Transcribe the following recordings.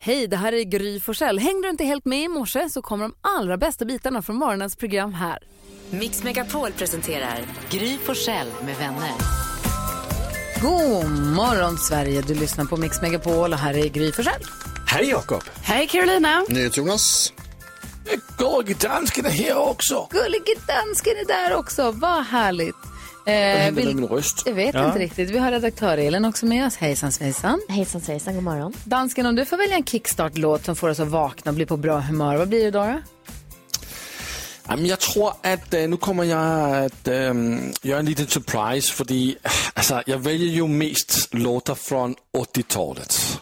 Hej, det här är Gry Forssell. Hängde du inte helt med i morse så kommer de allra bästa bitarna från morgonens program här. Mix Megapol presenterar Gry Forssell med vänner. God morgon Sverige, du lyssnar på Mix Megapol och här är Gry Forssell. Hej Jakob. Hej Carolina. Jonas. Gullige dansken är här också. Gullige dansken är där också, vad härligt. Min röst. Jag vet inte riktigt. Vi har redaktör Elin också med oss. Hejsan svejsan. Hejsan svejsan, god morgon. Dansken, om du får välja en kickstart-låt som får oss att vakna och bli på bra humör, vad blir det då? Jag tror att nu kommer jag att göra en liten surprise, för alltså, jag väljer ju mest låtar från 80-talet.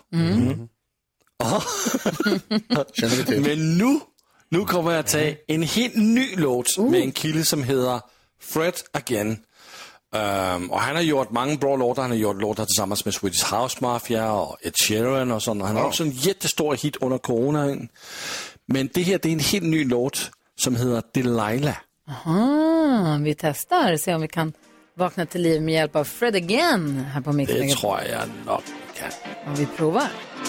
Känner vi till. Men nu kommer jag att ta en helt ny låt med en kille som heter Fred Again. Och han har gjort många bra låtar. Han har gjort låtar tillsammans med Swedish House Mafia och Ed Sheeran och sånt. Han har också en jättestor hit under corona. Men det här, det är en helt ny låt som heter Delilah. Aha, vi testar. Se om vi kan vakna till liv med hjälp av Fred Again här på Mix Megapol. Det tror jag nog kan. Om vi provar.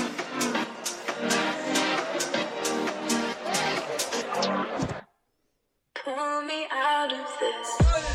Pull me out of this.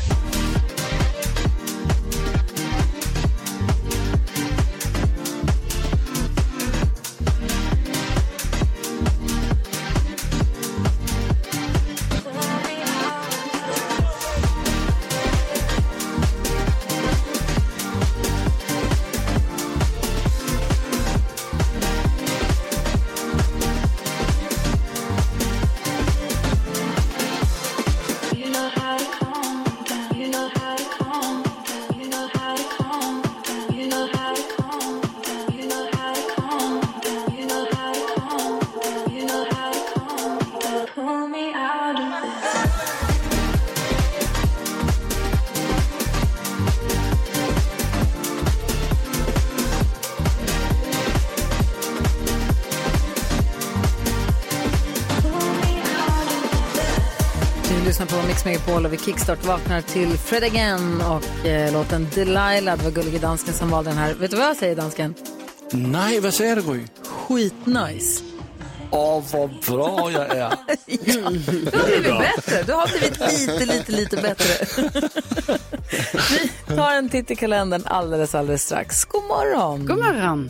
Lyssna på Mix Megapol och vi kickstart vaknar till Fred Again och låten Delilah. Det var Gullige dansken som valde den här. Vet du vad jag säger, dansken? Nej, vad säger du, Gry? Skitnice. Vad bra jag är. Du har blivit bättre. Du har blivit lite bättre. Vi tar en titt i kalendern alldeles strax. God morgon. God morgon.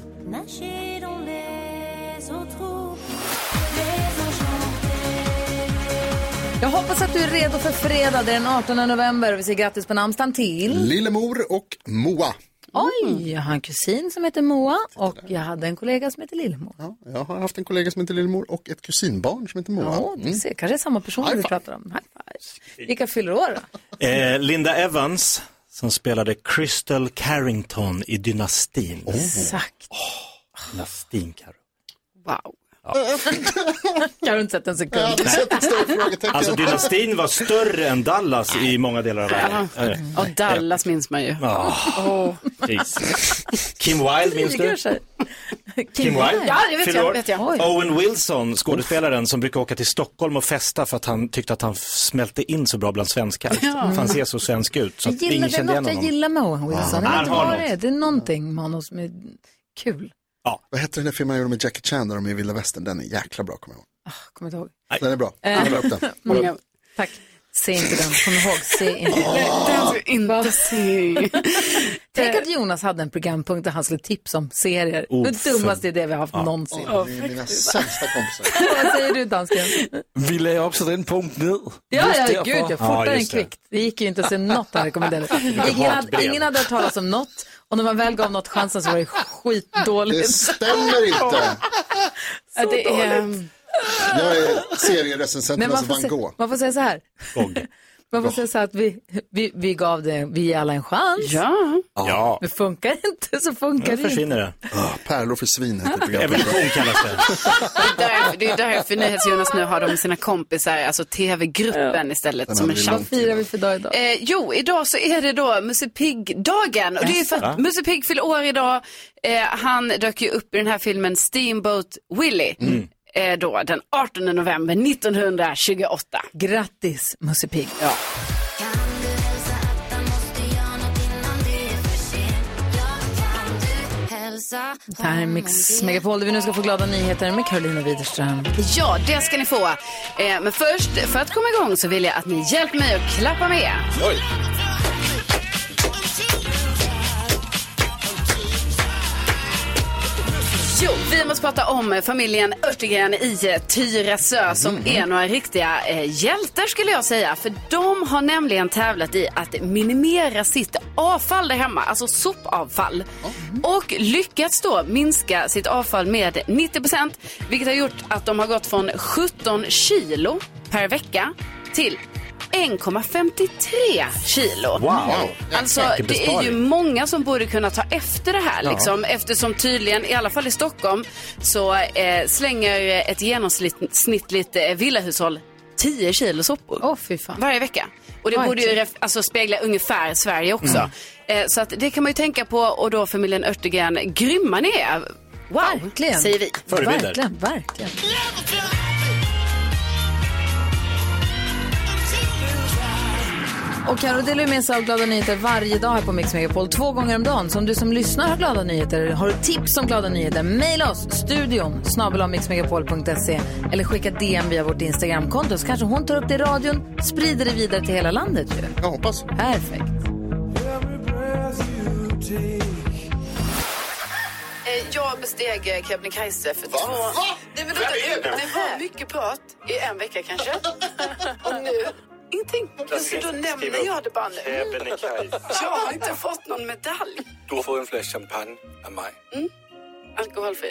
Jag hoppas att du är redo för fredag. Det är den 18 november. Vi säger grattis på namnsdagen till Lillemor och Moa. Oj, jag har en kusin som heter Moa och jag hade en kollega som heter Lillemor. Ja, jag har haft en kollega som heter Lillemor och ett kusinbarn som heter Moa. Ja, du ser, kanske är samma person vi pratar om. High five. Vilka fyller år då? Linda Evans som spelade Crystal Carrington i Dynastin. Exakt. Dynastin, Karo. Wow. Jag har inte sett en sekund. Jag hade sett ett stort frågetecken. Alltså Dynastin var större än Dallas i många delar av världen. Och Dallas minns man ju. Kim Wilde minns du? Kim Wilde? Ja, det vet jag. Owen Wilson, skådespelaren som brukar åka till Stockholm och festa för att han tyckte att han smälte in så bra bland svenskar. För han ser så svensk ut. Så ingen kände igen honom. Jag gillar med Owen Wilson. Jag vet inte vad det är. Det är någonting med honom som är kul. Ja. Vad heter den där filmen jag gjorde med Jackie Chan där de är i Vilda Västern? Den är jäkla bra, kommer jag ihåg. Kommer inte ihåg. Den är bra. Tack. Se inte den. Kom ihåg, se inte. Den ska inte se. Tänk att Jonas hade en programpunkt där han skulle tipsa om serier. Det dummaste idé vi har haft någonsin. Det är mina sämsta kompisar. Vad säger du, dansken? Vi lägger också den punkt ned. Ja, gud, jag fortare än kvickt. Det gick ju inte att se något han rekommenderade. Ingen hade hört talas om något. Och när man väl gav något chansen så var det skitdåligt. Det stämmer inte. Det är... Jag är serierecensenternas Van Gogh. Man får säga så här. Man får säga så här att vi gav det, vi ger alla en chans. Ja. Men funkar inte så funkar det inte. Försvinner det. Pärlor för svin heter programmet. Evolution kallas det. Det är därför NyhetsJonas nu har de sina kompisar, alltså tv-gruppen istället som en chans. Vad firar vi för dag idag? Idag så är det då Musse Pigg-dagen. Och det är för att Musse Pigg fyller år idag. Han dök ju upp i den här filmen Steamboat Willie. Då den 18 november 1928. Grattis, Musse Pigg. Ja. Det här är Mix Megapol där vi nu ska få glada nyheter med Carolina Widerström. Ja, det ska ni få. Men först, för att komma igång så vill jag att ni hjälper mig att klappa med. Oj. Jo, vi måste prata om familjen Örtegren i Tyresö som är några riktiga hjältar skulle jag säga. För de har nämligen tävlat i att minimera sitt avfall där hemma, alltså sopavfall. Och lyckats då minska sitt avfall med 90%, vilket har gjort att de har gått från 17 kilo per vecka till 1,53 kilo. Wow. Alltså det är ju många som borde kunna ta efter det här liksom, eftersom tydligen, i alla fall i Stockholm, så slänger ett genomsnittligt villahushåll 10 kilo sopor varje vecka. Och det borde ju spegla ungefär Sverige också. Så att det kan man ju tänka på, och då familjen Örtegren, grymma ni är. Wow, verkligen. Säger vi. Verkligen, verkligen. Och Karo delar med sig av glada nyheter varje dag här på Mix Megapol, 2 gånger om dagen. Så om du som lyssnar har glada nyheter, har du tips om glada nyheter, mejla oss, studion @mixmegapol.se, eller skicka DM via vårt Instagramkonto, så kanske hon tar upp det i radion, sprider det vidare till hela landet ju. Jag hoppas. Perfekt. Jag besteg Kebnekaise för 2... Det var mycket prat i en vecka kanske. Och nu... Ingenting. Så då nämner jag det bara nu. Jag har inte fått någon medalj. Du har fått en flaska champagne av mig. Alkoholfri.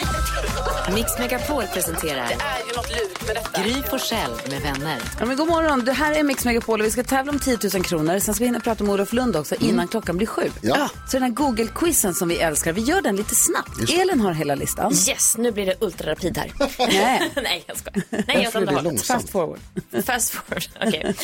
Mix Megapol presenterar Det är ju något lurt med detta. Gry Forssell med vänner. Ja, men god morgon, det här är Mix Megapol och vi ska tävla om 10 000 kronor. Sen ska vi hinna prata om Olof Lund också innan klockan blir 7. Ja. Så den här Google-quizen som vi älskar, vi gör den lite snabbt. Elin har hela listan. Yes, nu blir det ultrarapid här. Nej. Nej, jag skojar. Nej, jag tar det. Fast forward. Fast forward, okej.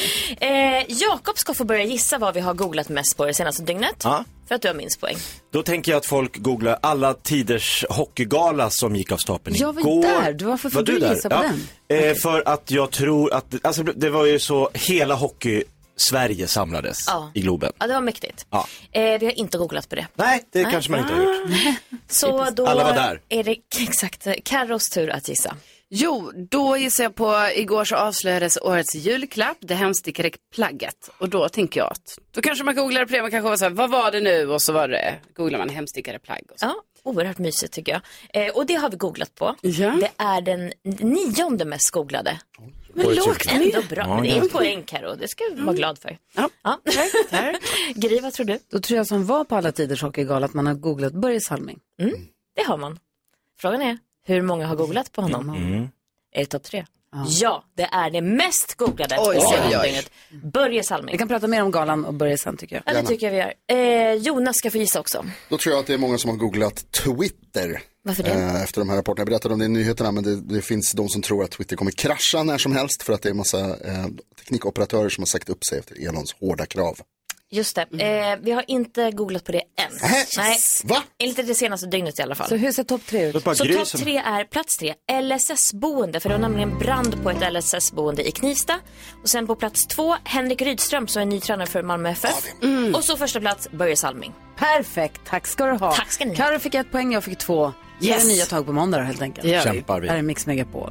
Jakob ska få börja gissa vad vi har googlat mest på det senaste dygnet. Ja. För att du har minst poäng. Då tänker jag att folk googlar alla tiders hockeygala som gick av stapeln Jag var igår. där, varför får du gissa på den? För att jag tror att, alltså det var ju så, hela hockey-Sverige samlades i Globen. Ja, det var mäktigt. Ja. Vi har inte googlat på det. Nej, det kanske man inte har gjort. Så då alla var där. Är det exakt Carros tur att gissa. Jo, då gissar jag på, igår så avslöjades årets julklapp, det hemstickade plagget. Och då tänker jag att, då kanske man googlade på det, man kanske var så här, vad var det nu? Och så var det, googlar man hemstickade plagg. Och så. Ja, oerhört mysigt tycker jag. Och det har vi googlat på. Ja. Det är den 9:e mest googlade. Men lågt ändå bra. Ja, det är en poäng, Karo. Det ska vi vara glad för. Ja. Gry, vad tror du? Då tror jag som var på alla tiders hockeygala att man har googlat Börje Salming. Det har man. Frågan är, hur många har googlat på honom? Är det topp 3? Ja, det är det mest googlade. Börje Salming. Vi kan prata mer om galan och Börje sen tycker jag. Ja, det tycker jag vi gör. Jonas ska få gissa också. Då tror jag att det är många som har googlat Twitter. Varför det? Efter de här rapporterna. Jag berättade om det i nyheterna, men det finns de som tror att Twitter kommer krascha när som helst för att det är en massa teknikoperatörer som har sagt upp sig efter Elons hårda krav. Just det. Vi har inte googlat på det än. Nej. Va? Inte det senaste dygnet i alla fall. Så hur ser topp 3 ut? Så topp 3 är plats 3, LSS-boende. För det var nämligen brand på ett LSS-boende i Knivsta. Och sen på plats 2, Henrik Rydström som är ny tränare för Malmö FF. Och så första plats, Börje Salming. Perfekt, tack ska du ha. Tack ska ni ha. Karo fick 1 poäng, jag fick 2. Yes. Nya tag på måndag då, helt enkelt. Kämpar vi. Här är Mix Megapol.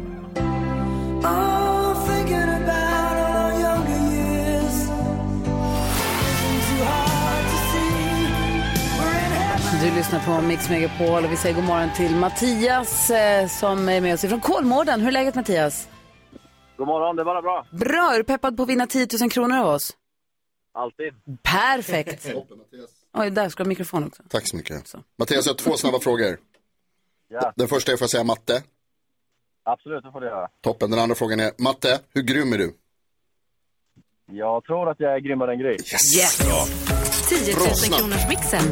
Du lyssnar på Mix Megapol och vi säger god morgon till Mattias som är med oss från Kolmården. Hur är läget, Mattias? God morgon, det är bara bra. Bra, är du peppad på att vinna 10 000 kronor av oss? Alltid. Perfekt. Oj, där ska mikrofon också. Tack så mycket. Så. Mattias, jag har 2 snabba frågor. Ja. Den första är, får jag säga matte? Absolut, det får du göra. Toppen. Den andra frågan är, matte, hur grym är du? Jag tror att jag är grymmare än Gry. Yes! 10 000 kronors mixen.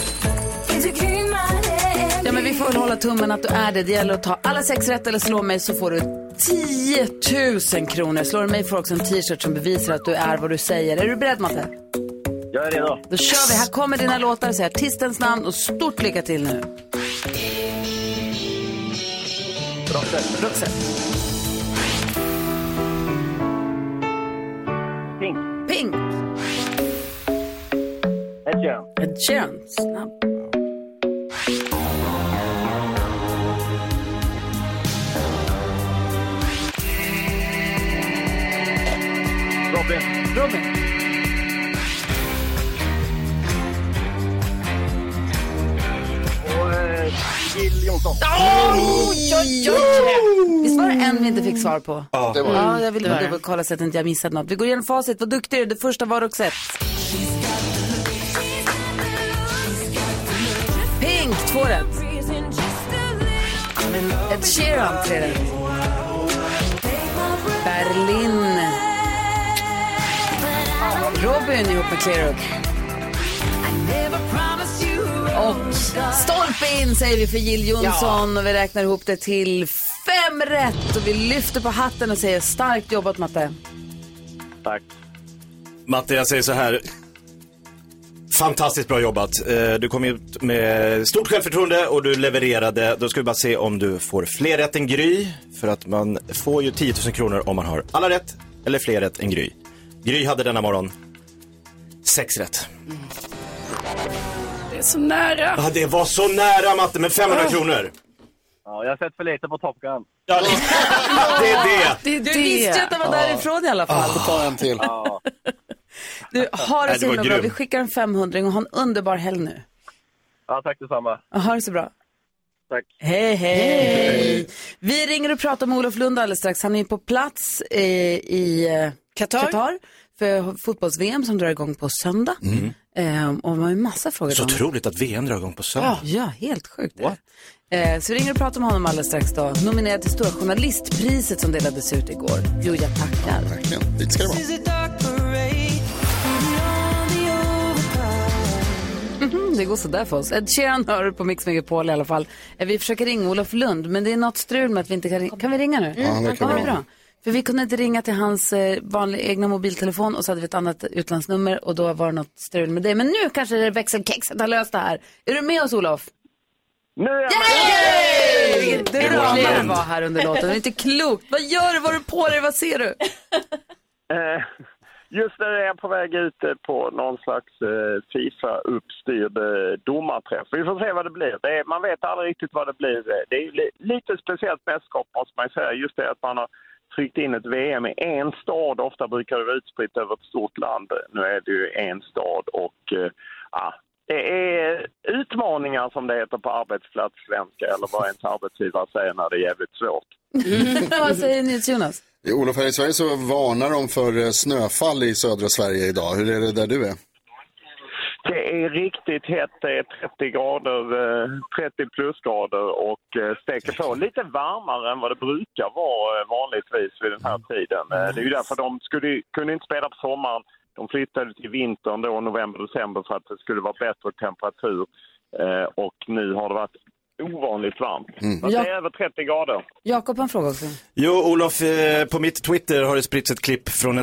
Ja, men vi får väl hålla tummen att du är det. Det gäller att ta alla 6 rätt eller slå mig så får du 10 000 kronor. Slår du mig får också en t-shirt som bevisar att du är vad du säger. Är du beredd, Matte? Jag är redo. Då kör vi. Här kommer dina låtar. Säg artistens namn och stort lycka till nu. Roxette. Pink. Ed Sheeran. Ed Sheeran. Snabb. Robin. Jill Johnson. Visst var det en vi inte fick svar på? Ja, det var det. Ja, jag ville bara kolla så att inte jag missade något. Vi går igenom facit. Vad duktig är du? Det första var Roxette. Pink, 2 rätt. Ed Sheeran, 3 rätt. Berlin. Robin ihop med Clear Up. Och stolpe in säger vi för Jill Johnson. Och vi räknar ihop det till 5 rätt. Och vi lyfter på hatten och säger starkt jobbat, Matte. Tack. Matte, jag säger så här. Fantastiskt bra jobbat. Du kom ut med stort självförtroende och du levererade. Då ska vi bara se om du får fler rätt än Gry. För att man får ju 10 000 kronor om man har alla rätt eller fler rätt än Gry. Gry hade denna morgon 6 rätt. Det är så nära. Ja, det var så nära, Matte, med 500 kronor. Ja, jag har sett för lite på Top Gun. Ja, det är det. Du visste ju att det var därifrån i alla fall. Ta en till. Ja. Du har det så himla bra. grym. Vi skickar en 500 och ha en underbar helg nu. Ja, tack detsamma. Ha det så bra. Tack. Hej. Vi ringer och pratar med Olof Lund alldeles strax. Han är på plats i Qatar för fotbolls-VM som drar igång på söndag. Och man har en massa frågor. Så otroligt att VM drar igång på söndag. Ja, helt sjukt. Så vi ringer och pratar med honom alldeles strax då. Nominerad till Stora Journalistpriset som delades ut igår. Jo, jag tackar. Verkligen, dit ska det vara. Det går så där för oss. Ed Sheeran hör på Mix Megapol i alla fall. Vi försöker ringa Olof Lund, men det är något strul med att vi inte kan ringa. Kan vi ringa nu? Ja, det kan vi. Bra. För vi kunde inte ringa till hans vanliga egna mobiltelefon och så hade vi ett annat utlandsnummer och då var det något strul med det. Men nu kanske det växelkexet har löst det här. Är du med oss, Olof? Nu är jag Yay! Det ramar var här under låten. Det är inte klokt. Vad gör du? Vad är du på dig? Vad ser du? Just när jag är på väg ut på någon slags FIFA-uppstyrd domarträff. Vi får se vad det blir. Man vet aldrig riktigt vad det blir. Det är lite speciellt mästerskap måste man säga. Just det att man har tryckt in ett VM i en stad. Ofta brukar det vara utspritt över ett stort land. Nu är det ju en stad och det är utmaningar som det heter på arbetsplats svenska eller vad ens arbetsgivare säger när det är jävligt svårt. Vad säger ni, Jonas? Olof, här i Sverige så varnar de för snöfall i södra Sverige idag. Hur är det där du är? Det är riktigt hett, det är 30 grader, 30 plusgrader och steker på lite varmare än vad det brukar vara vanligtvis vid den här tiden. Det är ju därför de kunde inte spela på sommaren. De flyttade till vintern då, november-december för att det skulle vara bättre temperatur och nu har det varit ovanligt varmt. Det är över 30 grader. Jakob har en fråga också. Jo, Olof, på mitt Twitter har det spritts ett klipp från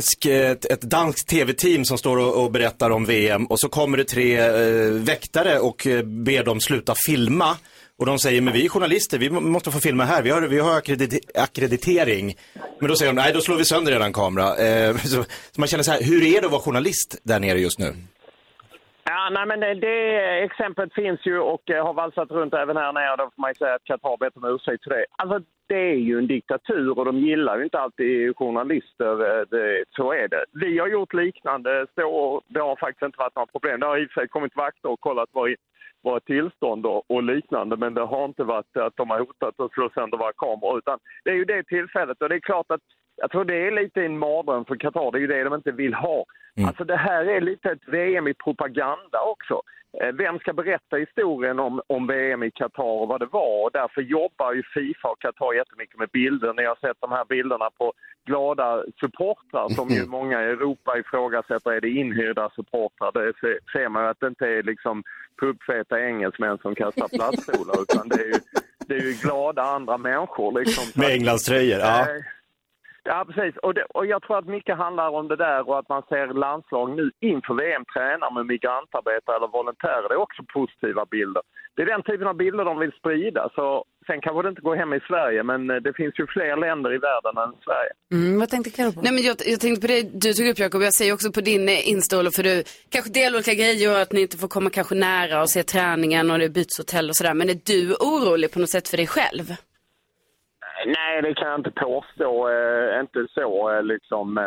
ett danskt tv-team som står och berättar om VM. Och så kommer det 3 väktare och ber dem sluta filma. Och de säger, men vi är journalister, vi måste få filma här. Vi har akkreditering. Men då säger de, nej, då slår vi sönder redan kamera. Så man känner så här, hur är det att vara journalist där nere just nu? Ja, nej men det exemplet finns ju och har valsat runt även här nere. Då får man ju säga att Qatar ber om ursäkt för det. Alltså det är ju en diktatur och de gillar ju inte alltid journalister. Så är det. Vi har gjort liknande så det har faktiskt inte varit några problem. Det har i och för sig kommit vakter och kollat vad tillstånd och liknande. Men det har inte varit att de har hotat att slå sönder våra kameror. Utan det är ju det tillfället och det är klart att jag tror det är lite en mardröm för Qatar. Det är ju det de inte vill ha. Alltså det här är lite ett VM i propaganda också. Vem ska berätta historien om VM i Qatar och vad det var? Och därför jobbar ju FIFA och Qatar jättemycket med bilder. När jag har sett de här bilderna på glada supportrar som ju många i Europa ifrågasätter. Är det inhyrda supportrar? Det ser man ju att det inte är liksom pubfeta engelsmän som kastar plaststolar utan det är ju glada andra människor. Liksom. Med Englandströjor, ja. Ja, precis. Och jag tror att mycket handlar om det där och att man ser landslag nu inför VM tränar med migrantarbetare eller volontärer. Det är också positiva bilder. Det är den typen av bilder de vill sprida. Så sen kan det inte gå hem i Sverige, men det finns ju fler länder i världen än Sverige. Vad tänkte Karo på? Nej, men jag tänkte på det du tog upp, Jakob. Jag säger också på din Insta, för du kanske delar olika grejer och att ni inte får komma kanske nära och se träningen och det byts hotell och sådär. Men är du orolig på något sätt för dig själv? Nej, det kan jag inte påstå. Inte så liksom.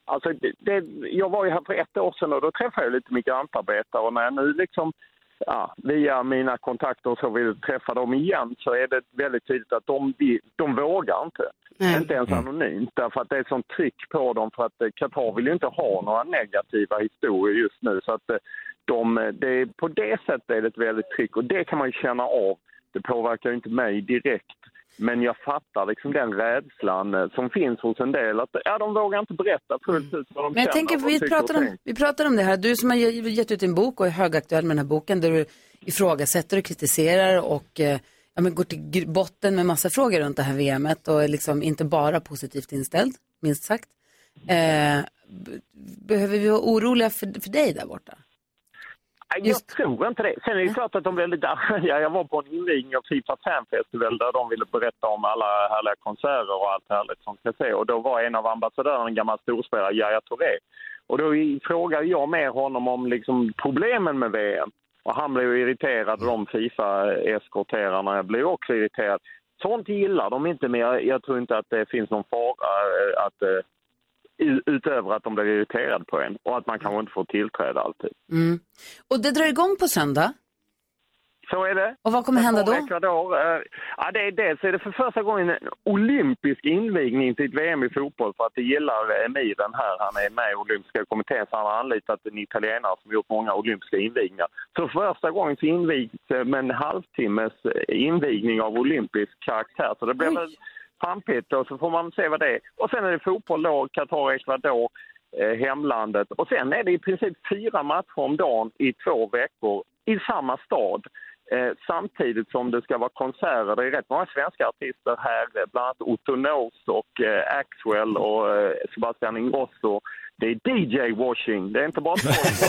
Alltså, jag var ju här för 1 år sedan och då träffade jag lite migrantarbetare och när jag nu liksom via mina kontakter och så vill träffa dem igen så är det väldigt tydligt att de vågar inte. Inte ens anonymt därför att det är sånt tryck på dem för att Qatar vill ju inte ha några negativa historier just nu så att på det sättet är det ett väldigt tryck och det kan man ju känna av. Det påverkar ju inte mig direkt. Men jag fattar liksom den rädslan som finns hos en del att de vågar inte berätta fullt ut vad de men jag tänker, vi pratar om det här. Du som har gett ut en bok och är högaktuell med den här boken där du ifrågasätter och kritiserar och går till botten med massa frågor runt det här VMet och är liksom inte bara positivt inställd, minst sagt. Behöver vi vara oroliga för dig där borta? Jag tror inte det. Sen är det klart att de blir lite arga. Jag var på en invigning av FIFA Fan Festival där de ville berätta om alla härliga konserter och allt härligt som ska se. Och då var en av ambassadörerna en gammal storspelare, Yaya Touré. Och då frågade jag med honom om liksom problemen med VM. Och han blev irriterad och de FIFA-eskorterarna blev också irriterad. Sånt gillar de inte, men jag tror inte att det finns någon fara att utöver att de blir irriterade på en och att man kanske inte får tillträde alltid. Och det drar igång på söndag? Så är det. Och vad kommer hända då? Det är det för första gången en olympisk invigning till ett VM i fotboll för att det gillar Emiren här. Han är med i olympiska kommittén så han har anlitat en italienare som gjort många olympiska invigningar. Så för första gången så invigs med en halvtimmes invigning av olympisk karaktär. Så det blir väl pampigt och så får man se vad det är. Och sen är det fotboll då, Qatar, Ecuador, hemlandet. Och sen är det i princip 4 matcher om dagen i 2 veckor i samma stad. Samtidigt som det ska vara konserter. Det är rätt många svenska artister här, bland annat Otto Knows och Axwell och Sebastian Ingrosso. Det är DJ-washing, det är inte bara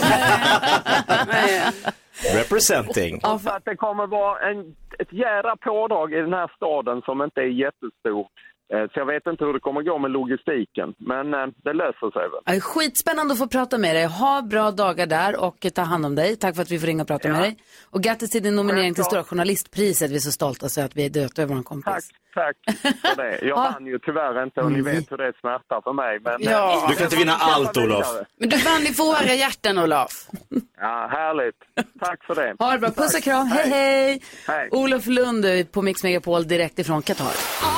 representing. Så att det kommer vara ett jävla pådrag i den här staden som inte är jättestor. Så jag vet inte hur det kommer gå med logistiken, men det löser sig väl. Skitspännande att få prata med dig. Ha bra dagar där och ta hand om dig. Tack för att vi får ringa och prata med dig. Och grattis till din nominering till Stora Journalistpriset. Vi är så stolta så att vi är döda över vår kompis. Tack för det. Jag vann ju tyvärr inte och ni vet hur det smärtar för mig. Men, du kan inte vinna allt, Olof. Men du vann i våra hjärtan, Olof. Ja, härligt. Tack för det. Ha det bra. Puss och kram. Hej. Olof Lund på Mix Megapol direkt ifrån Qatar.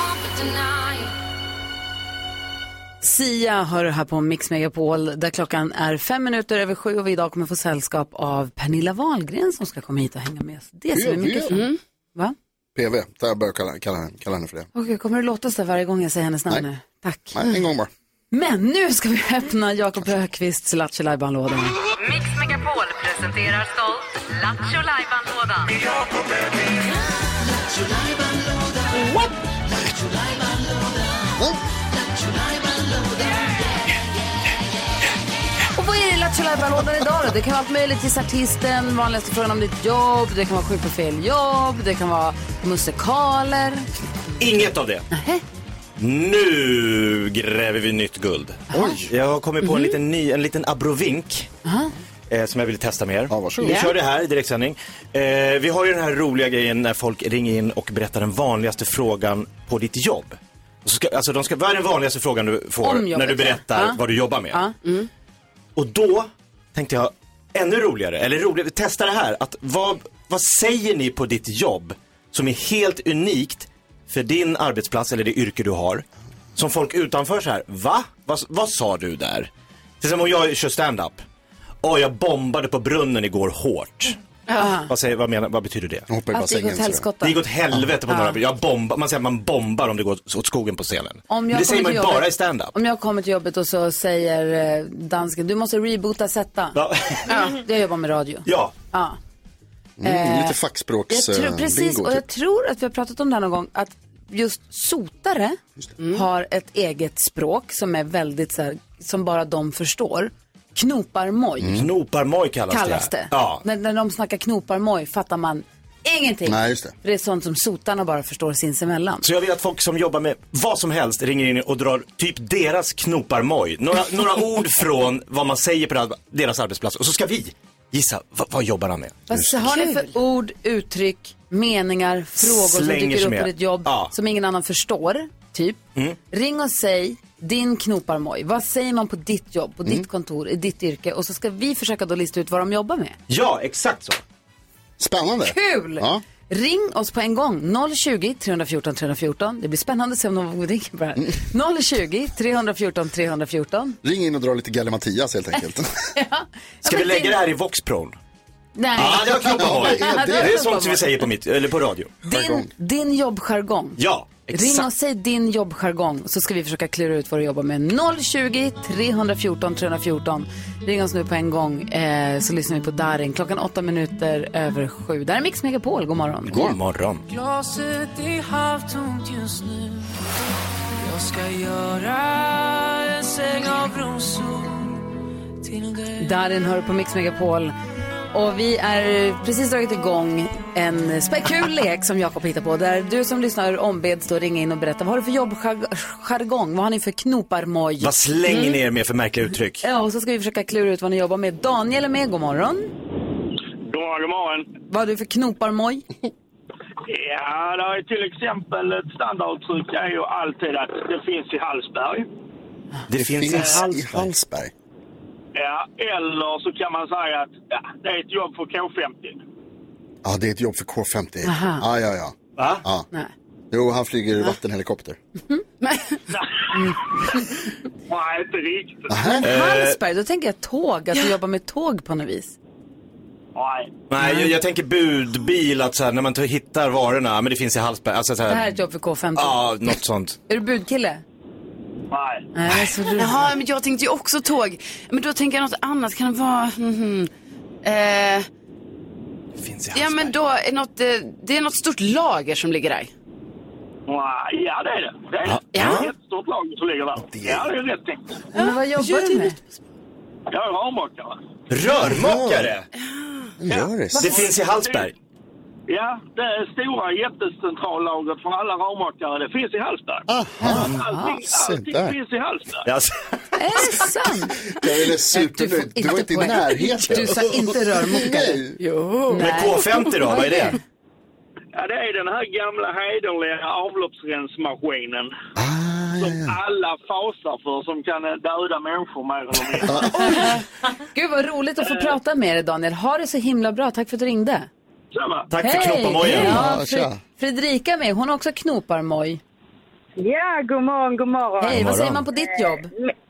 Sia hör här på Mix Megapol där klockan är 7:05 och vi idag kommer få sällskap av Pernilla Wahlgren som ska komma hit och hänga med oss. Det ser vi mycket fram. Va? PV, där jag börjar kalla henne för det. Okej, kommer du låta så varje gång jag säger hennes namn nu? Tack. Nej, en gång bara. Men nu ska vi öppna Jakob Högqvists Lattjo Lajban-lådan. Mix Megapol presenterar stolt Lattjo Lajban-lådan. Och vad är det Lattjo Lajban-lådan idag då? Det kan vara allt möjligt till artisten, vanligaste frågan om ditt jobb, det kan vara sjuk på fel jobb, det kan vara musikaler. Inget av det. Nu gräver vi nytt guld. Oj. Jag har kommit på en liten abrovink som jag vill testa med er. Ja, varsågod. Vi kör det här i direktsändning. Vi har ju den här roliga grejen när folk ringer in och berättar den vanligaste frågan på ditt jobb. Vad är den vanligaste frågan du får när du berättar vad du jobbar med? Och då tänkte jag, ännu roligare, testa det här. Att vad säger ni på ditt jobb som är helt unikt för din arbetsplats eller det yrke du har? Som folk utanför så här, va? Vad sa du där? Till exempel om jag kör stand-up. Jag bombade på brunnen igår hårt. Vad betyder det? Att det gick åt helvete på några. Man säger att man bombar om det går åt skogen på scenen. Det säger man ju bara i stand-up. Om jag kommer till jobbet och så säger dansken, du måste reboota sätta. Jag jobbar med radio. Ja. Lite fackspråks precis, och jag tror att vi har pratat om det här någon gång, att just sotare har ett eget språk som är väldigt så här, som bara de förstår. Knoparmoj. Knoparmoj kallas det. Ja. När de snackar knoparmoj fattar man ingenting. Nej, just det. För det är sånt som sotarna bara förstår sinsemellan. Så jag vill att folk som jobbar med vad som helst ringer in och drar typ deras knoparmoj. Några ord från vad man säger på deras arbetsplats. Och så ska vi gissa, vad jobbar han med? Vad har ni för ord, uttryck, meningar, frågor som dyker upp på ditt jobb som ingen annan förstår? typ. Ring och säg din knoparmoj. Vad säger man på ditt jobb, på ditt kontor, i ditt yrke? Och så ska vi försöka då lista ut vad de jobbar med. Ja, exakt så. Spännande. Kul! Ja. Ring oss på en gång. 020-314-314. Det blir spännande att se om någon ringer på det här. 020-314-314. Ring in och dra lite Galle Mattias helt enkelt. Ska vi lägga det här i Voxpron? Nej. Det var knoparmoj. Det är sånt som vi säger på radio. Din jobbjargong. Ja, exakt. Ring och säg din jobbjargong, så ska vi försöka klura ut vad du jobbar med. 020-314-314. Ring oss nu på en gång, så lyssnar vi på Darin. 7:08. Där är Mix Megapol. God morgon. God morgon. Glaset är halvtomt just nu. Jag ska göra en säng av rosor till dig. Darin hör på Mix Megapol. Och vi är precis dragit igång en kul lek som Jakob hittar på. Där du som lyssnar ombeds då ringa in och berätta. Vad har du för jobbjargong? Vad har ni för knoparmoj? Vad slänger ni er med för märkliga uttryck? Ja, och så ska vi försöka klura ut vad ni jobbar med. Daniel är med, god morgon. God morgon. Vad har du för knoparmoj? Ja, det är till exempel ett standarduttryck är ju alltid att det finns i Hallsberg. Det finns i Hallsberg. Ja, eller så kan man säga att det är ett jobb för K50. Ja, det är ett jobb för K50. Aha. Ja. Va? Ja. Nej. Jo, han flyger vattenhelikopter. Nej, inte riktigt. Hallsberg, då tänker jag tåg. Att du jobbar med tåg på något vis. Nej, jag tänker budbil, att så här, när man hittar varorna, men det finns i Hallsberg. Alltså, så här, Det här är ett jobb för K50. Ja, något sånt. Är du budkille? Nej. Jaha, men jag tänkte ju också tåg. Men då tänker jag något annat. Kan det vara... Finns i ja, men då är det är något stort lager som ligger där. Ja, det är det. Det är ett jättestort lager som ligger där. Ja, det är rätt tänkt. Men vad jobbar du med? Jag är rörmokare. Rörmokare? Det finns i Hallsberg. Ja, det är stora jättecentrallagret för alla rörmokare. Det finns i Hallsberg. Allting finns i Hallsberg. Är det sant? Jag är supernöjd. Du var inte i närheten. Du sa inte rörmokare. Jo. Men K50 då, vad är det? Ja, det är den här gamla hederliga avloppsrensmaskinen. Som alla fasar för, som kan döda människor mer eller mindre. Gud, vad roligt att få prata med dig, Daniel. Ha det så himla bra. Tack för att du ringde. Tack för knoparmojen. Ja, Fredrika med. Hon har också knoparmoj. Ja, god morgon. Hej, vad säger man på ditt jobb?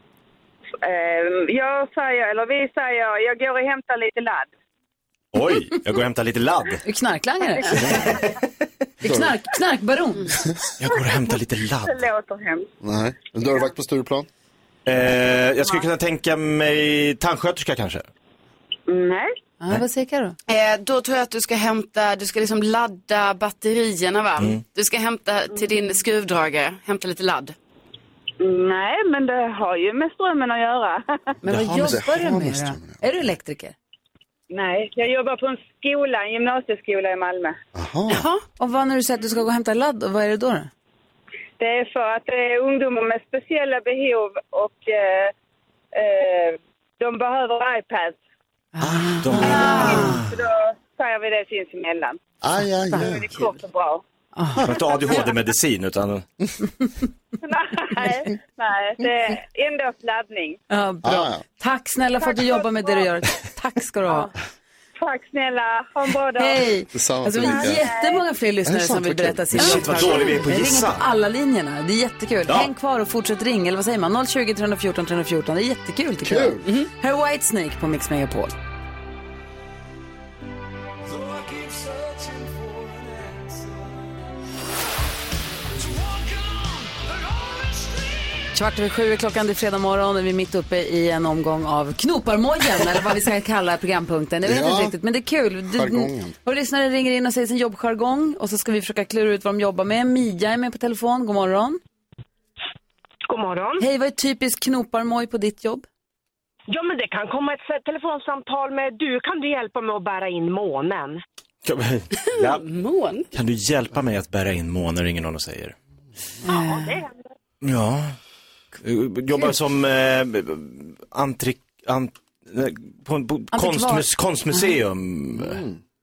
Vi säger, jag går och hämtar lite ladd. Oj, jag går och hämtar lite ladd. Du är knarklangare. Knarkbaron. Jag går och hämtar lite ladd. Det låter hemskt. Nej, en dörrvakt på Stureplan? Jag skulle kunna tänka mig tandsköterska kanske. Nej. Vad säger Karo? Då tror jag att du ska liksom ladda batterierna, va? Du ska hämta till din skruvdragare, hämta lite ladd. Nej, men det har ju med strömmen att göra. Men vad jobbar du med då? Är du elektriker? Nej, jag jobbar på en gymnasieskola i Malmö. Jaha. Och vad när du säger att du ska gå och hämta ladd, vad är det då? Det är för att det är ungdomar med speciella behov och de behöver iPads. Så då säger vi det sinsemellan. Då är det kort och bra. Inte ADHD-medicin utan... nej, det är ändå laddning. Ja, bra. Tack snälla för att du jobbar med det du gör. Tack ska du ha. Tack snälla, ha en bra dag. Hej. Alltså, vi har jättemånga fler lyssnare som vill berätta sin vad vi är på gissa. Ringer på alla linjerna, det är jättekul. Häng kvar och fortsätt ringa, eller vad säger man? 020-314-314, det är jättekul tycker jag. Här är Whitesnake på Mix Megapol. 6:45 klockan, det är fredag morgon och vi är mitt uppe i en omgång av knoparmojen, eller vad vi ska kalla programpunkten. Jag vet inte riktigt, men det är kul. Och lyssnare ringer in och säger sin jobbjargong och så ska vi försöka klura ut vad de jobbar med. Mia är med på telefon, god morgon. God morgon. Hej, vad är typiskt knoparmoj på ditt jobb? Ja, men det kan komma ett telefonsamtal med kan du hjälpa mig att bära in månen? Ja. Kan du hjälpa mig att bära in månen, ringer någon och säger. Ja, det händer. Ja. Jobbar som konstmuseum.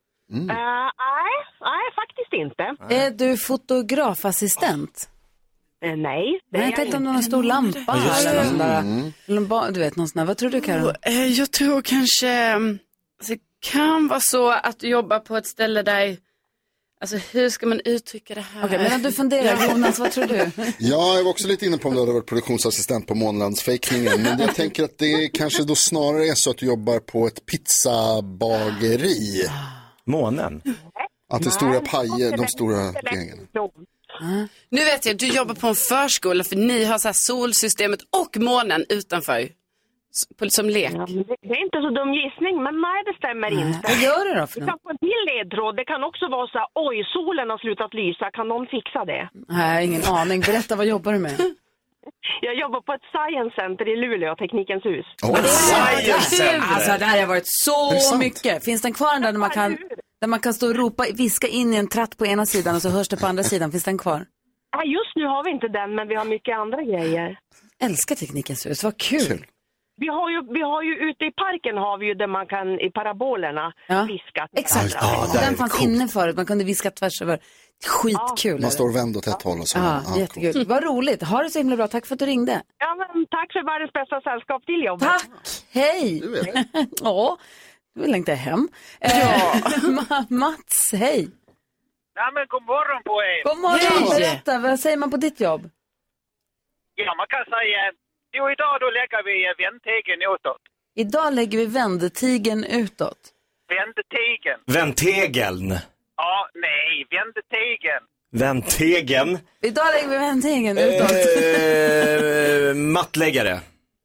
Nej, faktiskt inte. Är du fotografassistent? Nej. Jag tänkte om någon stor lampa eller någon sån där. Du vet, någon sån där. Vad tror du, Karo? Jag tror kanske... Alltså, det kan vara så att du jobbar på ett ställe där... Alltså hur ska man uttrycka det här? Okej, medan du funderar, Jonas, vad tror du? Ja, jag var också lite inne på om du hade varit produktionsassistent på Månlandsfejkningen. Men jag tänker att det kanske då snarare är så att du jobbar på ett pizzabageri. Månen? Att det är stora pajer, de stora gängen. Nu vet jag, du jobbar på en förskola för ni har så här solsystemet och månen utanför. Som lek. Ja, det är inte så dum gissning, men nej, det stämmer inte. Vad gör du då för något? Du kan få en till ledtråd. Det kan också vara så här, oj, solen har slutat lysa. Kan någon fixa det? Nej, ingen aning. Berätta, vad jobbar du med? Jag jobbar på ett science center i Luleå, Teknikens hus. Science center! Alltså, det här har varit så mycket. Finns den kvar där man kan stå och ropa, viska in i en tratt på ena sidan och så hörs det på andra sidan? Finns den kvar? Ja, just nu har vi inte den, men vi har mycket andra grejer. Älskar Teknikens hus, vad kul. Vi har ju ute i parken har vi ju där man kan i parabolerna viska. Exakt, den fanns inne förut, man kunde viska tvärs över. Skitkul. Man står vänd åt ett håll och så. Jättekul. Cool. Vad roligt, ha det så himla bra, tack för att du ringde. Ja, men tack för världens bästa sällskap till jobbet. Tack, hej. Ja, du vill längta hem. Mats, hej. Ja, men god morgon på er. God morgon, berätta, vad säger man på ditt jobb? Ja, man kan säga... Jo, idag då lägger vi vändtegeln utåt. Idag lägger vi vändtegeln utåt. Vändtegeln. Vändtegeln? Ja, nej, vändtegeln. Vändtegeln? Idag lägger vi vändtegeln utåt. Mattläggare.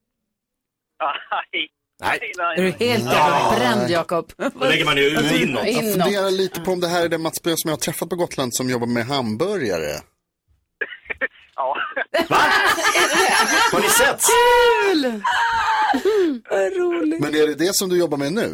Nej. Är du helt bränd, Jakob? Då lägger man ju inåt. Jag funderar lite på om det här är den Mats Bö som jag har träffat på Gotland som jobbar med hamburgare. Ja. Va? Har ni sett? Kul! Vad roligt. Men är det som du jobbar med nu?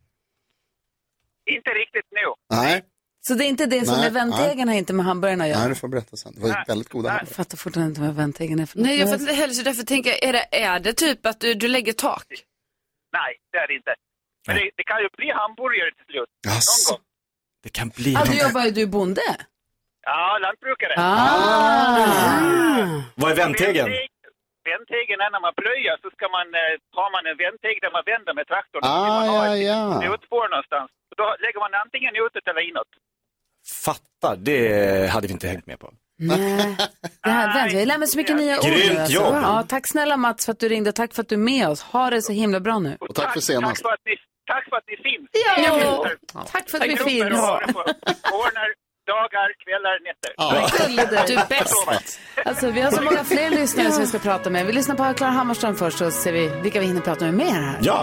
Inte riktigt nu. Nej. Så det är inte det som är vändtegeln har inte med hamburgarna att göra? Nej, du får berätta sen. Det var väldigt goda hamburgare. Jag fattar fortfarande inte vad vändtegeln är för något. Nej, jag fattar inte heller, så därför tänker jag, är det typ att du lägger tak? Nej, det är det inte. Men det kan ju bli hamburgare till slut. Någon gång. Det kan bli... Du är bonde? Ja, lantbrukare. Vad är vändtegeln? Vändtegeln är när man plöjer så ska man, tar man en vändtegel där man vänder med traktorn. Det utspår någonstans. Och då lägger man antingen utåt eller inåt. Fattar, det hade vi inte hängt med på. Nej, jag lär mig så mycket nya ord. Grymt jobb. Ja, tack snälla Mats för att du ringde. Tack för att du är med oss. Ha det så himla bra nu. Och tack för senast. Tack för att ni finns. Ja, tack för att vi finns. Ordnar dagar, kvällar, nätter. Du är bäst. Alltså, vi har så många fler lyssnare som vi ska prata med. Vi lyssnar på Klara Hammarström först så ser vi vilka vi hinner prata med mer här. Ja.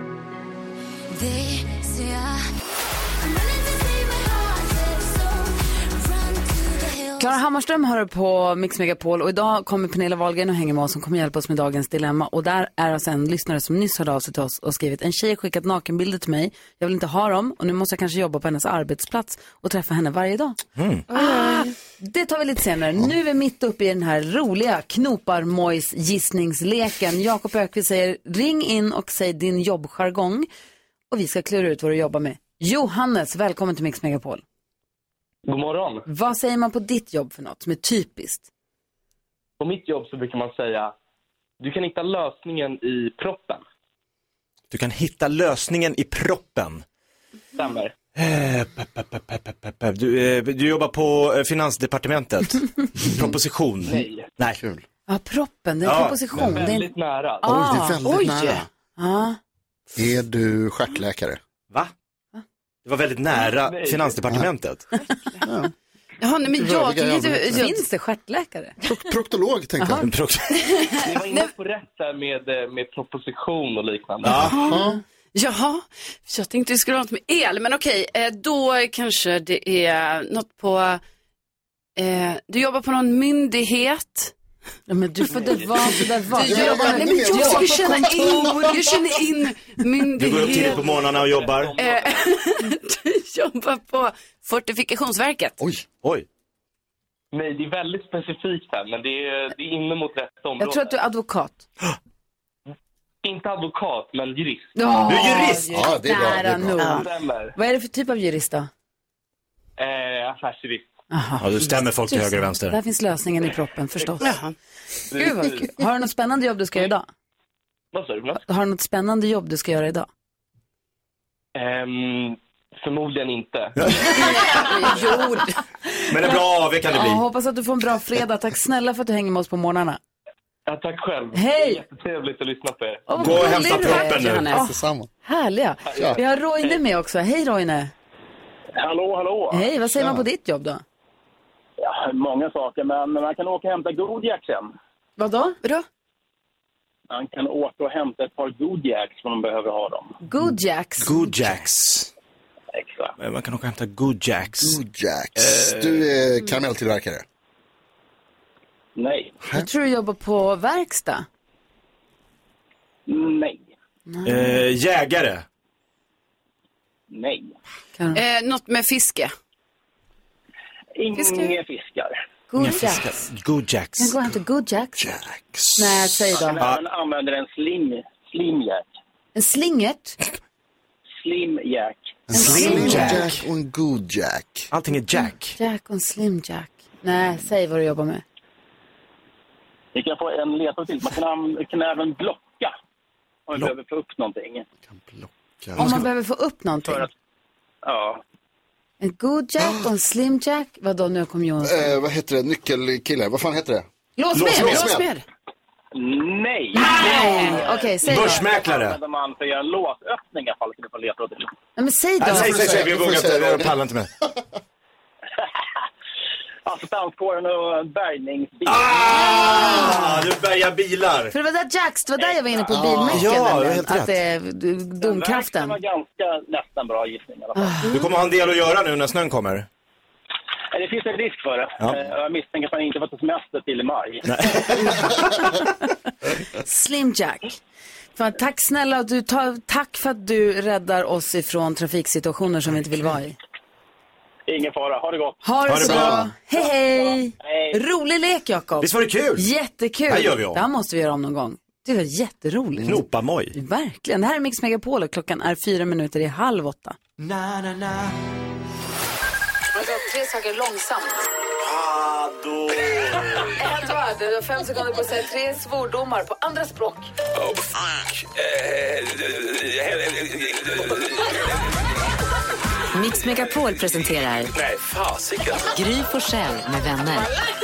Klara Hammarström hör på Mix Megapol och idag kommer Pernilla Wahlgren och hänger med oss som kommer hjälpa oss med dagens dilemma. Och där är alltså en lyssnare som nyss hörde av sig till oss och skrivit: en tjej har skickat nakenbilder till mig. Jag vill inte ha dem och nu måste jag kanske jobba på hennes arbetsplats och träffa henne varje dag. Det tar vi lite senare. Nu är vi mitt uppe i den här roliga knoparmojs-gissningsleken. Jakob Ökvist säger: ring in och säg din jobbjargong och vi ska klura ut vad du jobbar med. Johannes, välkommen till Mix Megapol. God morgon. Vad säger man på ditt jobb för något som är typiskt? På mitt jobb så brukar man säga: du kan hitta lösningen i proppen. Du kan hitta lösningen i proppen. Stämmer. Du jobbar på Finansdepartementet. Proposition. Nej. Kul. Ja, proppen, det är en proposition. Det är väldigt nära. Det är väldigt nära. Ja. Är du stjärtläkare? Va? Det var väldigt nära Finansdepartementet. Ja, nej, men finns det stjärtläkare? Proktolog tänkte jag. Ni var inne på rätt där med proposition och liknande. Jaha, jag tänkte det skulle vara något med el, men okej, då kanske det är något på, du jobbar på någon myndighet. Ja, men du får det vara så där var. Jag känner in myndighet. Du går upp tidigt på morgnarna och jobbar. Du jobbar på Fortifikationsverket. Oj. Nej, det är väldigt specifikt här, men det är inne mot rätt område. Jag tror att du är advokat. Inte advokat, men jurist. Du är jurist? Ja, det är bra. Vad är det för typ av jurist då? Affärsjurist. Aha. Ja, du stämmer folk till höger och vänster. Där finns lösningen i proppen förstås. Gud vad kul. Har du något spännande jobb du ska göra idag? Vad sa du? Har du något spännande jobb du ska göra idag? Förmodligen inte. Jo. Men en bra AV kan det bli. Hoppas att du får en bra fredag. Tack snälla för att du hänger med oss på morgnarna. Ja, tack själv. Hej! Det är jättetrevligt att lyssna på er. Gå och hämta proppen nu. Härliga. Vi har Roine med också. Hej Roine. Hallå. Hej, vad säger man på ditt jobb då? Ja, många saker, men man kan åka och hämta Goodjacks sen. Vadå? Man kan åka och hämta ett par Goodjacks om man behöver ha dem. Goodjacks? Exakt. Man kan åka och hämta Goodjacks. Du är karamelltillverkare? Nej. Jag tror du jobbar på verkstad. Nej. Jägare? Nej. Något med fiske? Inga fiskar. Goodjacks. Goodjacks. Kan gå och hämta Goodjacks? Nej, säg då. Man kan även använda en slimjack. En slingert? Slimjack. En slimjack och en Goodjack. Allting är jack. Jack och en slimjack. Nej, säg vad du jobbar med. Vi kan få en ledtråd till. Man kan även blocka om man behöver få upp någonting. Om man behöver få upp någonting? Ja. En Goodjack och en slimjack. Vadå, nu kom Jonas. Vad heter det? Nyckelkille. Vad fan heter det? Låsmed. Nej. Okej, säg då. Börsmäklare. Använder man för att göra en låsöppning i alla fall. Kan du få ledtråd till. Nej, men säg då. Säg. Vi vågar inte. Vi pallar inte med. Assistanskåren och bärgningsbil. Du bärgar bilar. För det var där Jacks, det var där jag var inne på bilmäcken. Ja, helt rätt. Att det är domkraften. Det var ganska nästan bra gissning i alla fall. Du kommer ha en del att göra nu när snön kommer. Det finns en risk för det. Ja. Jag misstänker att man inte får ta semester till i maj. Slimjack. Tack snälla, tack för att du räddar oss ifrån trafiksituationer som vi inte vill vara i. Ingen fara, ha det gott. Ha det så bra. Hej. Rolig lek, Jakob. Visst var det kul? Jättekul. Det gör vi om. Det här måste vi göra om någon gång. Det var jätteroligt. Knopamoj. Verkligen. Det här är Mix Megapol och klockan är 7:04. Alltså, 3 saker långsamt. Du har 5 sekunder på att säga 3 svordomar på andra språk. Oh, fuck. Mix Megapol presenterar Nej, fasiken. Gry Forssell med vänner.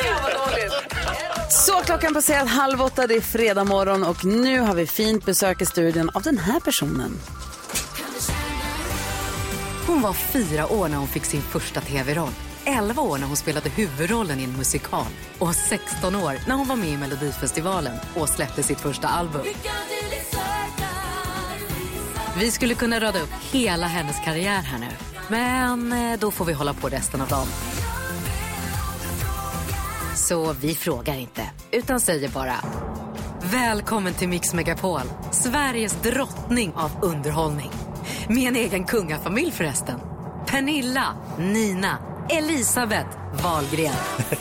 Så klockan passerat 7:30, det är fredag morgon och nu har vi fint besök i studion av den här personen. Hon var 4 år när hon fick sin första tv-roll. 11 år när hon spelade huvudrollen i en musikal. Och 16 år när hon var med i Melodifestivalen och släppte sitt första album. Vi skulle kunna rada upp hela hennes karriär här nu. Men då får vi hålla på resten av dagen. Så vi frågar inte, utan säger bara: välkommen till Mix Megapol, Sveriges drottning av underhållning. Med en egen kungafamilj förresten. Pernilla, Nina, Elisabeth Wahlgren.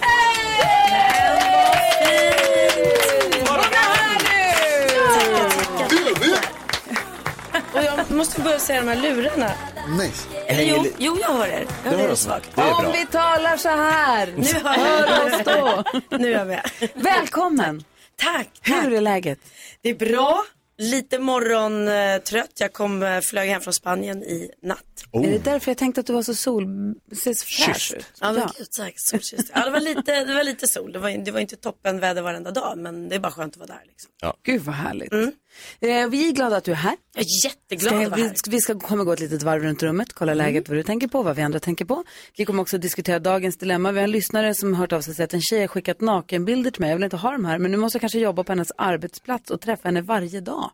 Och jag måste börja säga de här lurarna. Nej. Eller jo, jag hör er. Jag hör er svagt. Om vi talar så här. Nu hör oss då. Nu är jag med. Välkommen. Tack. Hur är läget? Det är bra. Lite morgontrött. Jag flög hem från Spanien i natt. Är det därför jag tänkte att du var så ser fräsch ut? Ja, men gud, tack. Ja, det var lite sol. Det var inte toppen väder varenda dag, men det är bara skönt att vara där. Liksom. Ja. Gud vad härligt. Vi är glada att du är här. Jag är jätteglad att vara här. Vi kommer gå ett litet varv runt rummet, kolla läget, vad du tänker på, vad vi andra tänker på. Vi kommer också diskutera dagens dilemma. Vi har en lyssnare som har hört av sig och sagt att en tjej har skickat nakenbilder till mig. Jag vill inte ha dem här, men nu måste jag kanske jobba på hennes arbetsplats och träffa henne varje dag.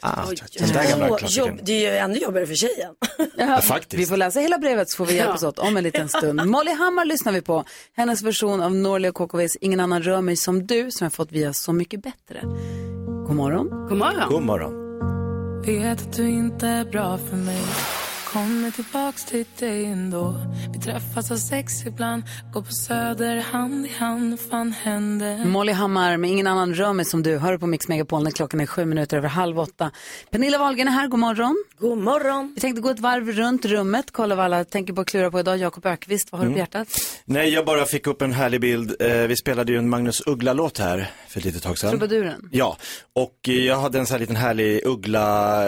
Det är ju ännu jobbigare för tjejen. Ja, vi får läsa hela brevet så får vi hjälpas åt om en liten stund. Molly Hammar lyssnar vi på. Hennes version av Norli och KKVs Ingen annan rör mig som du, som jag fått via Så mycket bättre. God morgon. God morgon. God morgon. Vet att du inte är bra för mig. kommer tillbaks till dig ändå. Vi träffas av sex ibland, går på Söder hand i hand, fan händer. Molly Hammar med Ingen annan rör mig som du. Hör på Mix Megapol när klockan är 7:07. Pernilla Wahlgren är här, god morgon. God morgon. Vi tänkte gå ett varv runt rummet, kolla vad alla tänker på att klura på idag. Jakob Ökvist, vad har du på hjärtat? Nej, jag bara fick upp en härlig bild. Vi spelade ju en Magnus Uggla-låt här för ett litet tag sedan. Trubaduren? Ja, och jag hade en sån här liten härlig Uggla,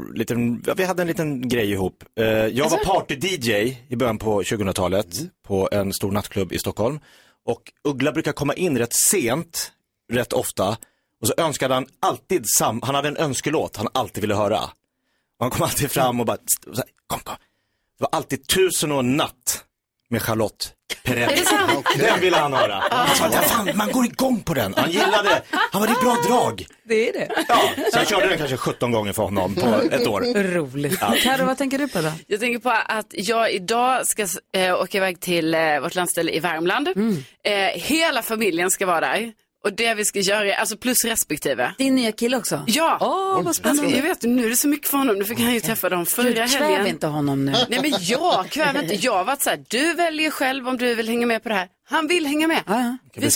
vi hade en liten grej ihop. Jag var party-DJ i början på 2000-talet på en stor nattklubb i Stockholm. Och Uggla brukar komma in rätt sent, rätt ofta. Och så önskade han alltid han hade en önskelåt han alltid ville höra. Och han kom alltid fram och bara, kom. Det var alltid 1000 och en natt med Charlotte Perrelli. Den ville han höra. Han sa, fan, man går igång på den. Han gillade det. Han var det bra drag. Det är det. Ja, så jag körde den kanske 17 gånger för honom på ett år. Roligt. Ja. Karo, vad tänker du på då? Jag tänker på att jag idag ska åka iväg till vårt landställe i Värmland. Hela familjen ska vara där. Och det vi ska göra, alltså plus respektive. Din nya kille också? Ja. Vad spännande. Jag vet, nu är det så mycket för honom. Nu fick han ju träffa dem förra helgen. Kväv inte honom nu. Nej, men jag kväv inte. Jag har varit så här, du väljer själv om du vill hänga med på det här. Han vill hänga med. Vi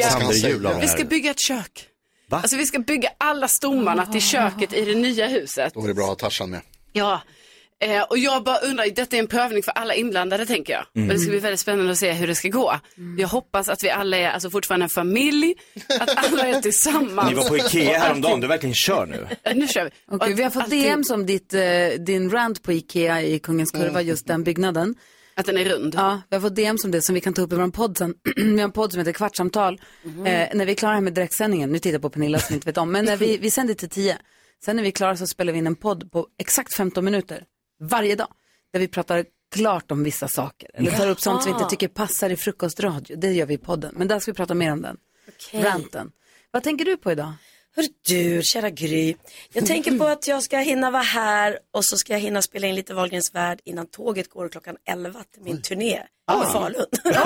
ska bygga ett kök. Va? Alltså vi ska bygga alla stommarna till köket i det nya huset. Då är det bra att ha Tarzan med. Ja. Och jag bara undrar, detta är en prövning för alla inblandade, tänker jag. Och det ska bli väldigt spännande att se hur det ska gå. Jag hoppas att vi alla är alltså fortfarande en familj, att alla är tillsammans. Ni var på Ikea häromdagen, du verkligen kör nu. Nu kör vi. Okay, vi har fått DM som din rant på Ikea i Kungens Kurva, just den byggnaden. Att den är rund? Ja, vi har fått DM som det som vi kan ta upp i vår podd sen. Vi har en podd som heter Kvartsamtal. När vi är klara här med direktsändningen, nu tittar jag på Pernilla som inte vet om, men när vi sänder till 10. Sen när vi är klara så spelar vi in en podd på exakt 15 minuter. Varje dag. Där vi pratar klart om vissa saker. Eller tar upp sånt som vi inte tycker passar i frukostradio. Det gör vi i podden. Men där ska vi prata mer om den. Ranten. Vad tänker du på idag? Hör du, kära Gry. Jag tänker på att jag ska hinna vara här. Och så ska jag hinna spela in lite Wahlgrens värld innan tåget går klockan 11 till min turné i Falun.